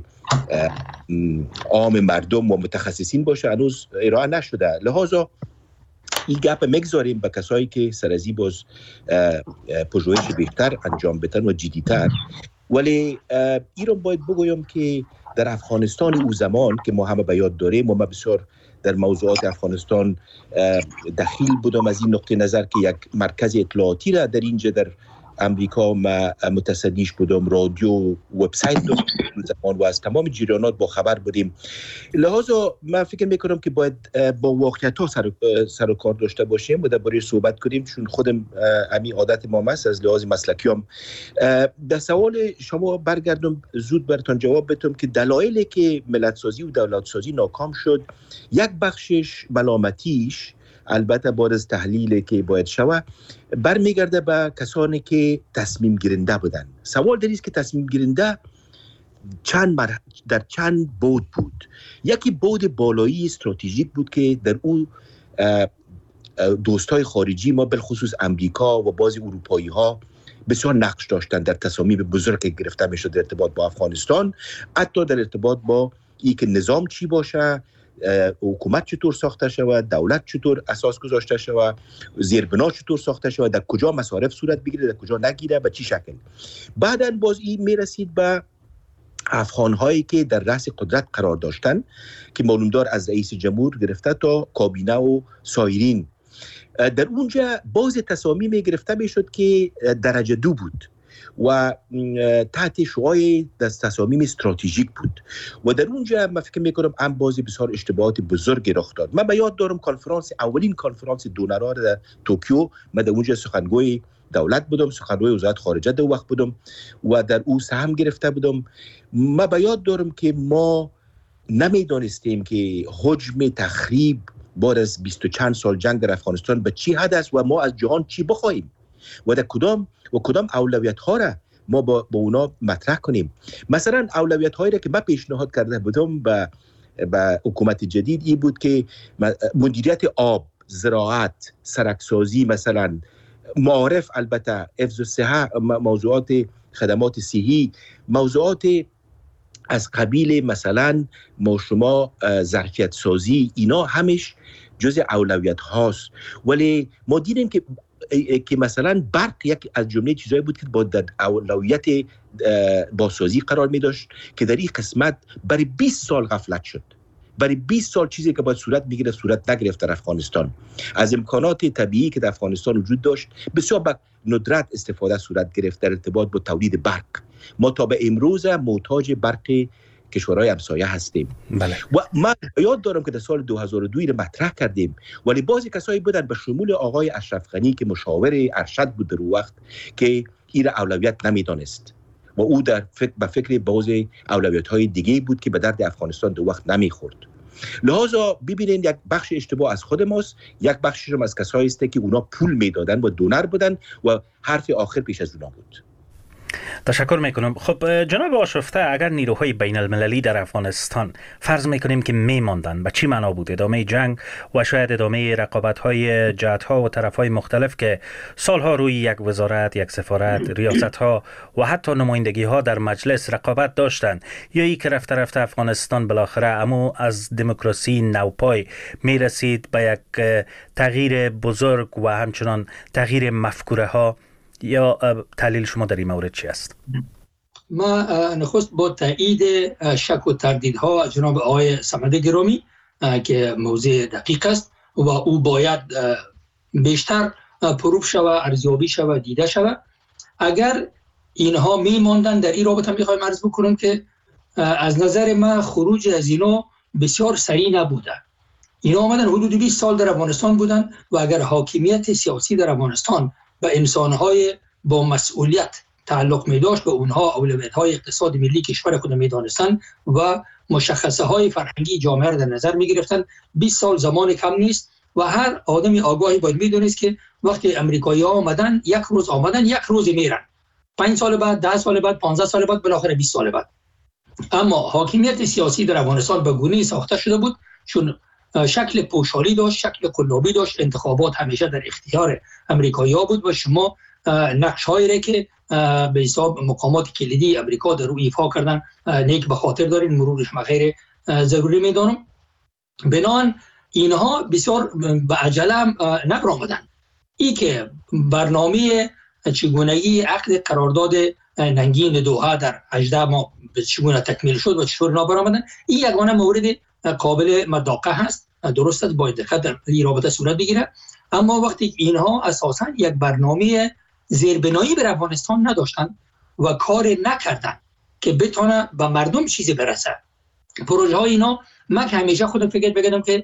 [SPEAKER 3] عام مردم و متخصصین باشه هنوز ارائه نشده. لحاظا این گپ مگذاریم به کسایی که سرازی باز پژوهش بهتر انجام بدن و جدیتر. ولی این رو باید بگویم که در افغانستان او زمان که ما همه به یاد داریم و ما بسیار در موضوعات افغانستان دخیل بودم از این نقطه نظر که یک مرکز اطلاعاتی را در اینجا در امریکا ما متصدیش بودم، رادیو، وبسایت داشتم زمان و از تمام جریانات با خبر بودیم. لحاظا من فکر میکنم که باید با واقعیت ها سر, سر و کار داشته باشیم و درباره صحبت کنیم، چون خودم همین عادت ما است از لحاظ مسلکی هم. در سوال شما برگردم زود براتون جواب بدم که دلایلی که ملت سازی و دولت سازی ناکام شد، یک بخشش ملامتیش البته بعد از تحلیلی که باید شود برمیگرده به کسانی که تصمیم گیرنده بودن. سوال در است که تصمیم گیرنده چند مر... در چند بود بود. یکی بود بالایی استراتژیک بود که در او دوستای خارجی ما بالخصوص امریکا و بعضی اروپایی ها بسیار نقش داشتن در تصامیم بزرگ که گرفته میشد در ارتباط با افغانستان، حتی در ارتباط با این که نظام چی باشه، حکومت چطور ساخته شود، دولت چطور اساس گذاشته شود، زیربنا چطور ساخته شود، در کجا مصارف صورت بگیره، در کجا نگیره، به چی شکل. بعداً باز این میرسید به افغان‌هایی که در رأس قدرت قرار داشتن که معلومدار از رئیس جمهور گرفته تا کابینه و سایرین. در اونجا باز تصامیم گرفته میشد که درجه دو بود و تحت شعاع تصامیم استراتژیک بود و در اونجا من فکر میکنم هم بازی بسیار اشتباهات بزرگی رخ داد. من به یاد دارم کنفرانس اولین کنفرانس دونرها در توکیو، من در اونجا سخنگوی دولت بودم، سخنگوی وزارت خارجه در وقت بودم و در او سهم گرفته بودم. من به یاد دارم که ما نمیدانستیم که حجم تخریب بعد از بیست و چند سال جنگ در افغانستان به چی حد است و ما از جهان چی بخواهیم و در کدام و کدام اولویت ها را ما با, با اونا مطرح کنیم. مثلا اولویت هایی را که من پیشنهاد کرده بودم به به حکومت جدید این بود که مدیریت آب، زراعت، سرکسازی، مثلا معارف، البته حفظ صحت، موضوعات خدمات صحی، موضوعات از قبیل مثلا ما شما ظرفیت سازی، اینا همش جزء اولویت هاست. ولی ما دیدیم که که مثلا برق یک از جمله چیزایی بود که با در اولویت بازسازی قرار می داشت که در این قسمت برای بیست سال غفلت شد. برای بیست سال چیزی که باید صورت میگیره صورت نگرفت در افغانستان. از امکانات طبیعی که در افغانستان وجود داشت بسیار به ندرت استفاده صورت گرفت در ارتباط با تولید برق. ما تا به امروز محتاج برق کشورهای همسایه هستیم.
[SPEAKER 23] بله.
[SPEAKER 3] و من یاد دارم که در سال دو هزار و دو را مطرح کردیم، ولی بعضی کسایی بودن به شمول آقای اشرف غنی که مشاور ارشد بود در وقت که این اولویت نمیدانست و او در فکر به فکر بعضی اولویت‌های دیگه بود که به درد افغانستان در وقت نمیخورد. لحاظا ببینید یک بخش اشتباه از خود ماست، یک بخشش هم از کسایی است که اونا پول میدادن و دونر بودن و حرف آخر پیش از اونا بود.
[SPEAKER 23] تشکر میکنم. خب جناب آشفته، اگر نیروهای بین المللی در افغانستان فرض میکنیم که میماندن، به چی معنا بود ادامه جنگ و شاید ادامه رقابت های جهت ها و طرف های مختلف که سالها روی یک وزارت، یک سفارت، ریاست ها و حتی نمایندگی ها در مجلس رقابت داشتن، یا ای که رفته رفته افغانستان بالاخره امو از دموکراسی نوپای میرسید به یک تغییر بزرگ و همچنان تغییر مفکوره ها؟ یا تحلیل شما در این مورد چی است؟
[SPEAKER 7] ما نخست با تایید شک و تردیدها از جناب آقای صمد گرامی که موضوع دقیق است و او باید بیشتر پروف شود، ارزیابی شود، دیده شود. اگر اینها میماندن. در این رابطه میخوایم عرض بکنم که از نظر من خروج از اینا بسیار سریع نبوده. اینا آمدن حدود بیست سال در افغانستان بودن و اگر حاکمیت سیاسی در افغانستان به انسانهای با مسئولیت تعلق می داشت، به اونها اولویت‌های اقتصاد ملی کشور خود می دانستن و مشخصه های فرهنگی جامعه را در نظر می گرفتن، بیست سال زمان کم نیست و هر آدمی آگاهی باید می دونست که وقتی امریکایی‌ها آمدن یک روز آمدن یک روز میرن، پنج سال بعد، ده سال بعد، پانزده سال بعد، بالاخره بیست سال بعد. اما حاکمیت سیاسی در افغانستان به گونه‌ای ساخته شده بود چون شکل پوشالی داشت، شکل قلابی داشت، انتخابات همیشه در اختیار امریکایی‌ها بود و شما نقش‌هایی را که به حساب مقامات کلیدی امریکا در روی ایفا کردن نیک به خاطر دارین، مرورش ما غیر ضروری میدانم. بنان اینها بسیار به عجله نبرآمدن. این که برنامه چگونگی عقد قرارداد ننگین دوحه در هجده ماه چگونه تکمیل شد و چطور نابرآمدن، این یگانه مورد قابل مداقه هست. درست است، باید دقت در این رابطه صورت بگیره. اما وقتی اینها اساساً یک برنامه زیربنایی بر افغانستان نداشتن و کار نکردن که بتونه به مردم چیزی برسه، پروژه های اینا، من که همیشه خودم فکر بگم که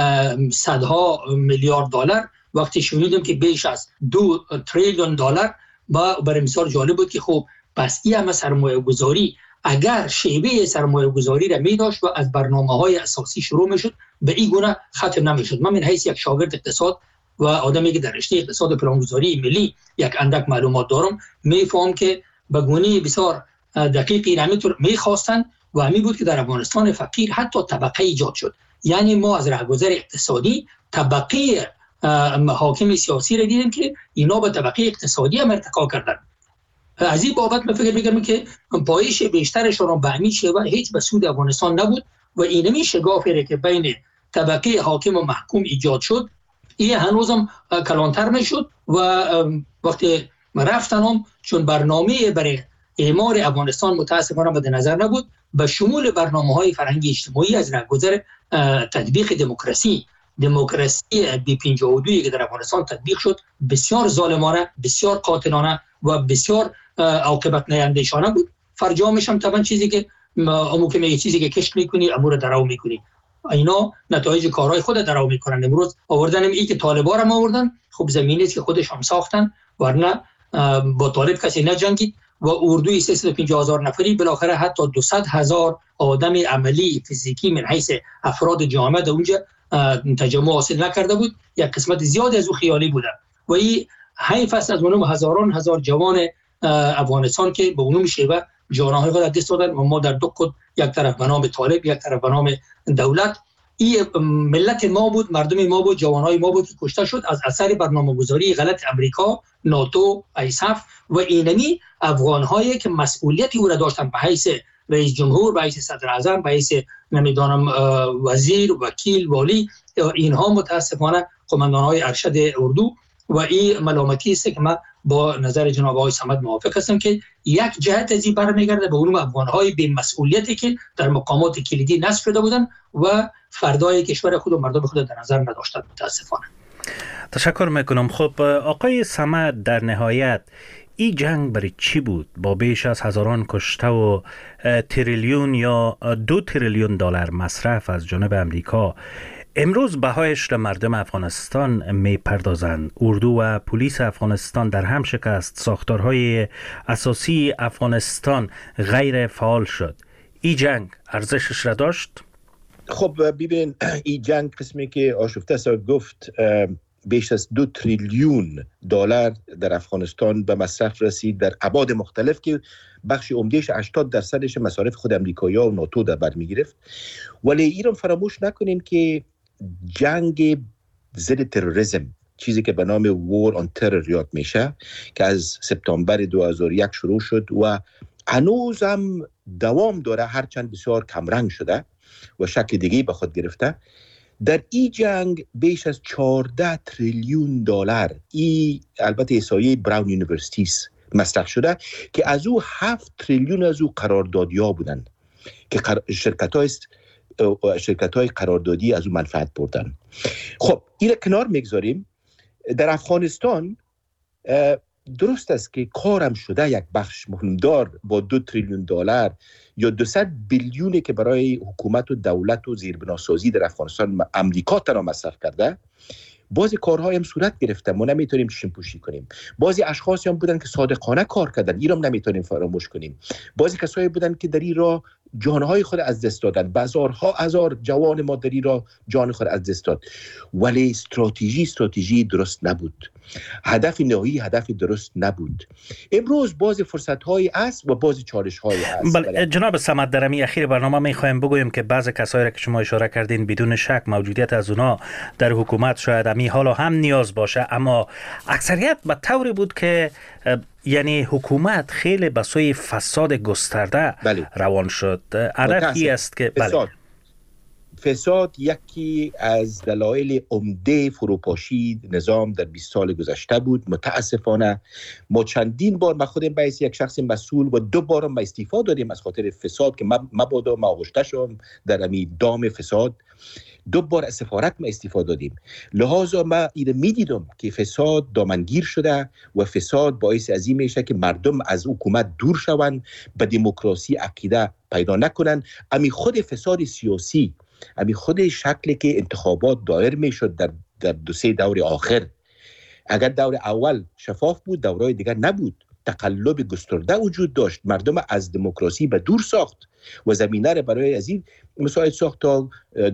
[SPEAKER 7] صدها میلیارد دلار، وقتی شنیدم که بیش از دو تریلیون دلار، با برای مثال جالب بود که خب پس این همه سرمایه گذاری اگر شیوه سرمایه گذاری را می داشت و از برنامه های اساسی شروع می شد، به این گونه ختم نمی شد. من من حیث یک شاگرد اقتصاد و آدمی که در رشته اقتصاد و پلانگذاری ملی یک اندک معلومات دارم، میفهم که به گونه بسیار دقیقی نمیتون میخواستن و همین بود که در افغانستان فقیر حتی طبقه ایجاد شد. یعنی ما از رهگذر اقتصادی طبقه حاکم سیاسی را دیدیم که اینا به طبقه اقتصادی هم ارتقا کردن. از این بابت من فکر می‌کنم که پایش بیشترشون به همین شیوه هیچ به سود افغانستان نبود و اینمی شگافی که بین طبقه حاکم و محکوم ایجاد شد، این هنوزم کلانتر میشد و وقتی رفتنم چون برنامه برای اعمار افغانستان متاسفانه مد نظر نبود، به شمول برنامه‌های فرهنگی اجتماعی از رهگذر تطبیق دموکراسی دموکراسی بی پنجاه و دو که در افغانستان تطبیق شد بسیار ظالمانه، بسیار قاتلانه و بسیار عاقبت نیندهشانه بود. فرجامش هم طبعا چیزی که امو که میگه چیزی که کشت میکنی امور درو میکنی، اینا نتایج کارهای خود درو میکنن. امروز آوردن این که طالبان هم آوردن، خب زمینی که خودش هم ساختن، ورنه با طالب کسی نجنگید و اردوی سیصد و پنجاه هزار نفری بالاخره حتی دویست هزار آدم عملی فیزیکی من حیث افراد جامعه در اونجا تجمع حاصل نکرده بود. یک قسمت زیادی از او خیالی بوده و این حیف است از اونم هزاران هزار جوان افغانستان که به اونم شیوه جانهای خود دست دادن و ما در دو کد، یک طرف به نام طالب، یک طرف به نام دولت. این ملت ما بود، مردم ما بود، جوانهای ما بود که کشته شد از اثر برنامه‌گذاری غلط امریکا، ناتو، ایساف و اینمی افغان‌هایی که مسئولیتی او را داشتن به حیث رئیس جمهور، به حیث صدر اعظم، به حیث نمیدانم وزیر، وکیل، والی. اینها متاسفانه قماندان‌های ارشد اردو و این ملامتی است که من با نظر جناب آقای صمد موافق هستم که یک جهت از این برمیگرده به اون افغان‌های بی مسئولیتی که در مقامات کلیدی نصب شده بودن و فردای کشور خود و مردم خود در نظر نداشتند متاسفانه.
[SPEAKER 23] تشکر میکنم. خب آقای صمد، در نهایت این جنگ برای چی بود؟ با بیش از هزاران کشته و تریلیون یا دو تریلیون دلار مصرف از جانب امریکا، امروز بهایش را مردم افغانستان می پردازند. اردو و پلیس افغانستان در هم شکست، ساختارهای اساسی افغانستان غیر فعال شد. این جنگ ارزشش را داشت؟
[SPEAKER 3] خب ببین، این جنگ قسمی که آشفته سا گفت بیش از دو تریلیون دلار در افغانستان به مصرف رسید در ابعاد مختلف که بخش عمدهش هشتاد درصدش مصارف خود امریکایی‌ها و ناتو در بر می‌گرفت. ولی ایران فراموش نکنین که جنگ ضد تروریسم، چیزی که به نام وار آن ترور یاد میشه، که از سپتامبر دو هزار و یک شروع شد و هنوز هم دوام داره، هرچند بسیار کمرنگ شده و شکل دیگه به خود گرفته. در این جنگ بیش از چهارده تریلیون دلار، این البته احصایه براون یونیورسیتی مصرف شده که از او هفت تریلیون از او قراردادی‌ها بودن که شرکت‌های شرکت‌های قراردادی از او منفعت بردن. خب این کنار میگذاریم. در افغانستان درست است که کارم شده یک بخش مهمدار با دو تریلیون دلار یا دویست بیلیونی که برای حکومت و دولت و زیربناسازی در افغانستان امریکا تنها مصرف کرده، بعضی کارهای هم صورت گرفته، ما نمیتونیم چشم پوشی کنیم. بعضی اشخاصی هم بودن که صادقانه کار کردن، این هم نمیتونیم فراموش کنیم. بعضی کسایی بودن که در این راه جانهای خود از دست دادن، بازارها هزار جوان ما در این راه جان خود از دست داد، ولی استراتژی استراتژی درست نبود، هدف نهایی هدف درست نبود. امروز بعضی فرصت‌های است و بعضی چالش‌های است.
[SPEAKER 23] بله جناب صمد، در امی اخیر برنامه می‌خوایم بگویم که بعضی کسایی را که شما اشاره کردین بدون شک موجودیت از اونا در حکومت شاید امی حالا هم نیاز باشه، اما اکثریت به طوری بود که یعنی حکومت خیلی به سوی فساد گسترده بله. روان شد. هدفی است که
[SPEAKER 3] فساد. بله. فساد یکی از دلایل عمده فروپاشی نظام در بیست سال گذشته بود. متاسفانه ما چندین بار، من خودم به یک شخص مسئول و دو بارم به استعفا دادیم از خاطر فساد که مبادا ما آغشته شدم در امی دام فساد. دو بار از سفارت ما استعفا دادیم. لحاظا ما اینو میدیدم که فساد دامنگیر شده و فساد باعث از این میشه که مردم از حکومت دور شوند، به دموکراسی عقیده پیدا نکنن. امی خود فساد سیاسی، امی خود شکلی که انتخابات دایر میشد در در دو سه دور آخر، اگر دور اول شفاف بود، دورهای دیگر نبود، تقلب گسترده وجود داشت، مردم از دموکراسی به دور ساخت و زمینه را برای از این مساعد ساخت تا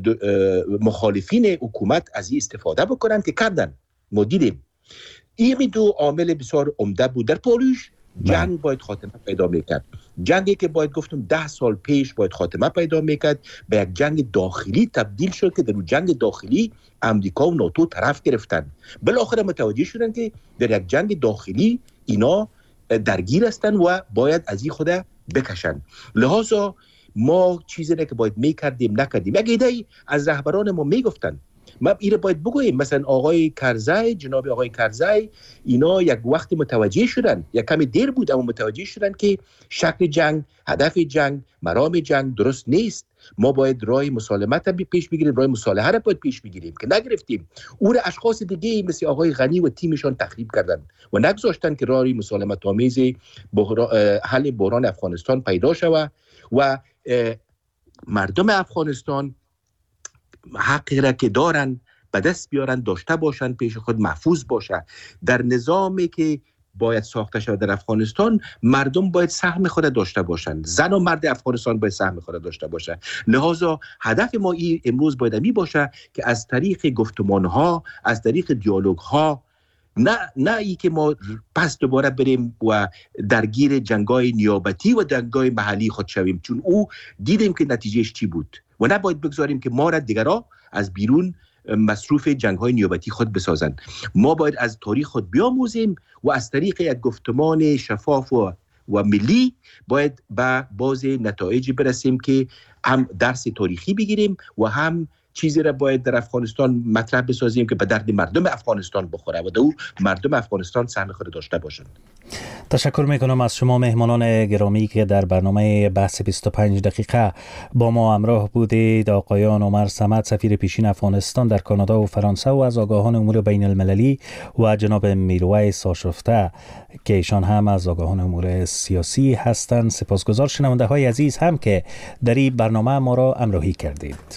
[SPEAKER 3] مخالفین حکومت از این استفاده بکنن که کردن. ما دیدیم این دو عامل بسیار عمده بود. در پاریس جنگ باید خاتمه پیدا میکرد، جنگی که باید گفتم ده سال پیش باید خاتمه پیدا میکرد به یک جنگ داخلی تبدیل شد که در اون جنگ داخلی امریکا و ناتو طرف گرفتن. بالاخره متوجه شدن که در یک جنگ داخلی اینا درگیر هستن و باید از این خود بکشن. لحاظا ما چیزی که باید میکردیم نکردیم. یک ایده از رهبران ما میگفتن، ما اینو باید بگوییم، مثلا آقای کرزی، جناب آقای کرزی، اینا یک وقت متوجه شدن، یک کمی دیر بود اما متوجه شدن که شکل جنگ، هدف جنگ، مرام جنگ درست نیست. ما باید راه مسالمت هم پیش بگیریم، راه مصالحه را باید پیش بگیریم که نگرفتیم. او را اشخاص دیگه مثل آقای غنی و تیمشان تخریب کردن و نگذاشتن که راه مسالمت آمیز حل بحران افغانستان پیدا شود و مردم افغانستان حقی را که دارن به دست بیارن، داشته باشن، پیش خود محفوظ باشه. در نظامی که باید ساخته شود در افغانستان، مردم باید سهم خود داشته باشن، زن و مرد افغانستان باید سهم خود داشته باشه. لحاظا هدف ما ای امروز باید می باشه که از طریق گفتمان ها، از طریق دیالوگ ها، نه نه ای که ما پس دوباره بریم و درگیر جنگای نیابتی و جنگای محلی خود شویم، چون او دیدیم که نتیجهش چی بود و نباید بگذاریم که ما را دیگرها از بیرون مصروف جنگ‌های نیابتی خود بسازند. ما باید از تاریخ خود بیاموزیم و از طریق یک گفتمان شفاف و, و ملی باید به باز نتایجی برسیم که هم درس تاریخی بگیریم و هم چیزی را باید در افغانستان مطرح بسازیم که به درد مردم افغانستان بخوره و دو مردم افغانستان سهم خود داشته باشند.
[SPEAKER 23] تشکر میکنم از شما مهمانان گرامی که در برنامه بحث بیست و پنج دقیقه با ما همراه بودید. آقایان عمر صمد، سفیر پیشین افغانستان در کانادا و فرانسه و از آگاهان امور بین المللی، و جناب میرویس آشفته که ایشان هم از آگاهان امور سیاسی هستند. سپاسگزار شنونده های عزیز هم که در این برنامه ما را همراهی کردید.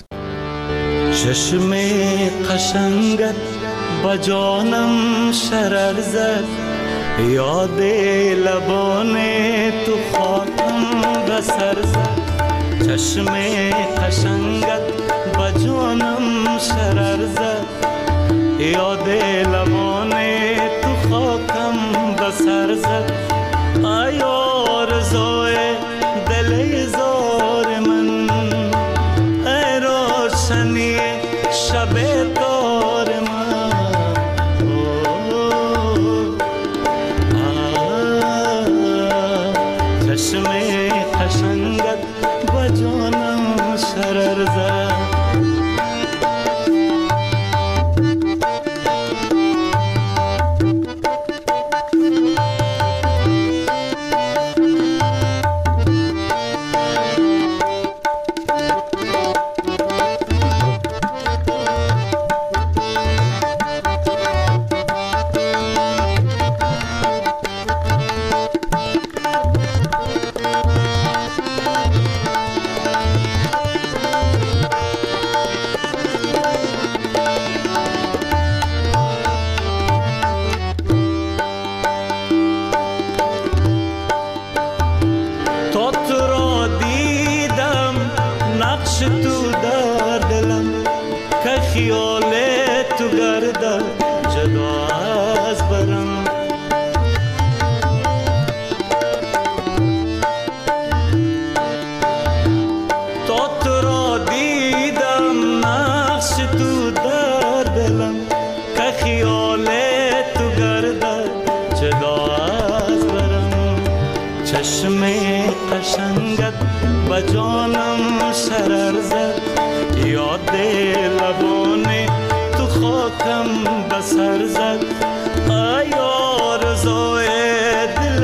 [SPEAKER 9] چشم قشنگت با جانم شرر زد، یاد لبان تو خاکم بسر زد. چشم قشنگت با جانم شرر زد، یاد لبان تو خاکم بسر زد. آیا رضای دل زار من، ای روشنی شب دار من، چشم قشنگت با جانم شرر زد. نقش تو در دلم که خیال تو گردد جدا از برم. تا تو را دیدم نقش تو در دلم که خیال تو گردد جدا از برم. چشم قشنگت به جانم شرر زد، یاد لبان تو خاکم به سر زد. ای آرزوی دل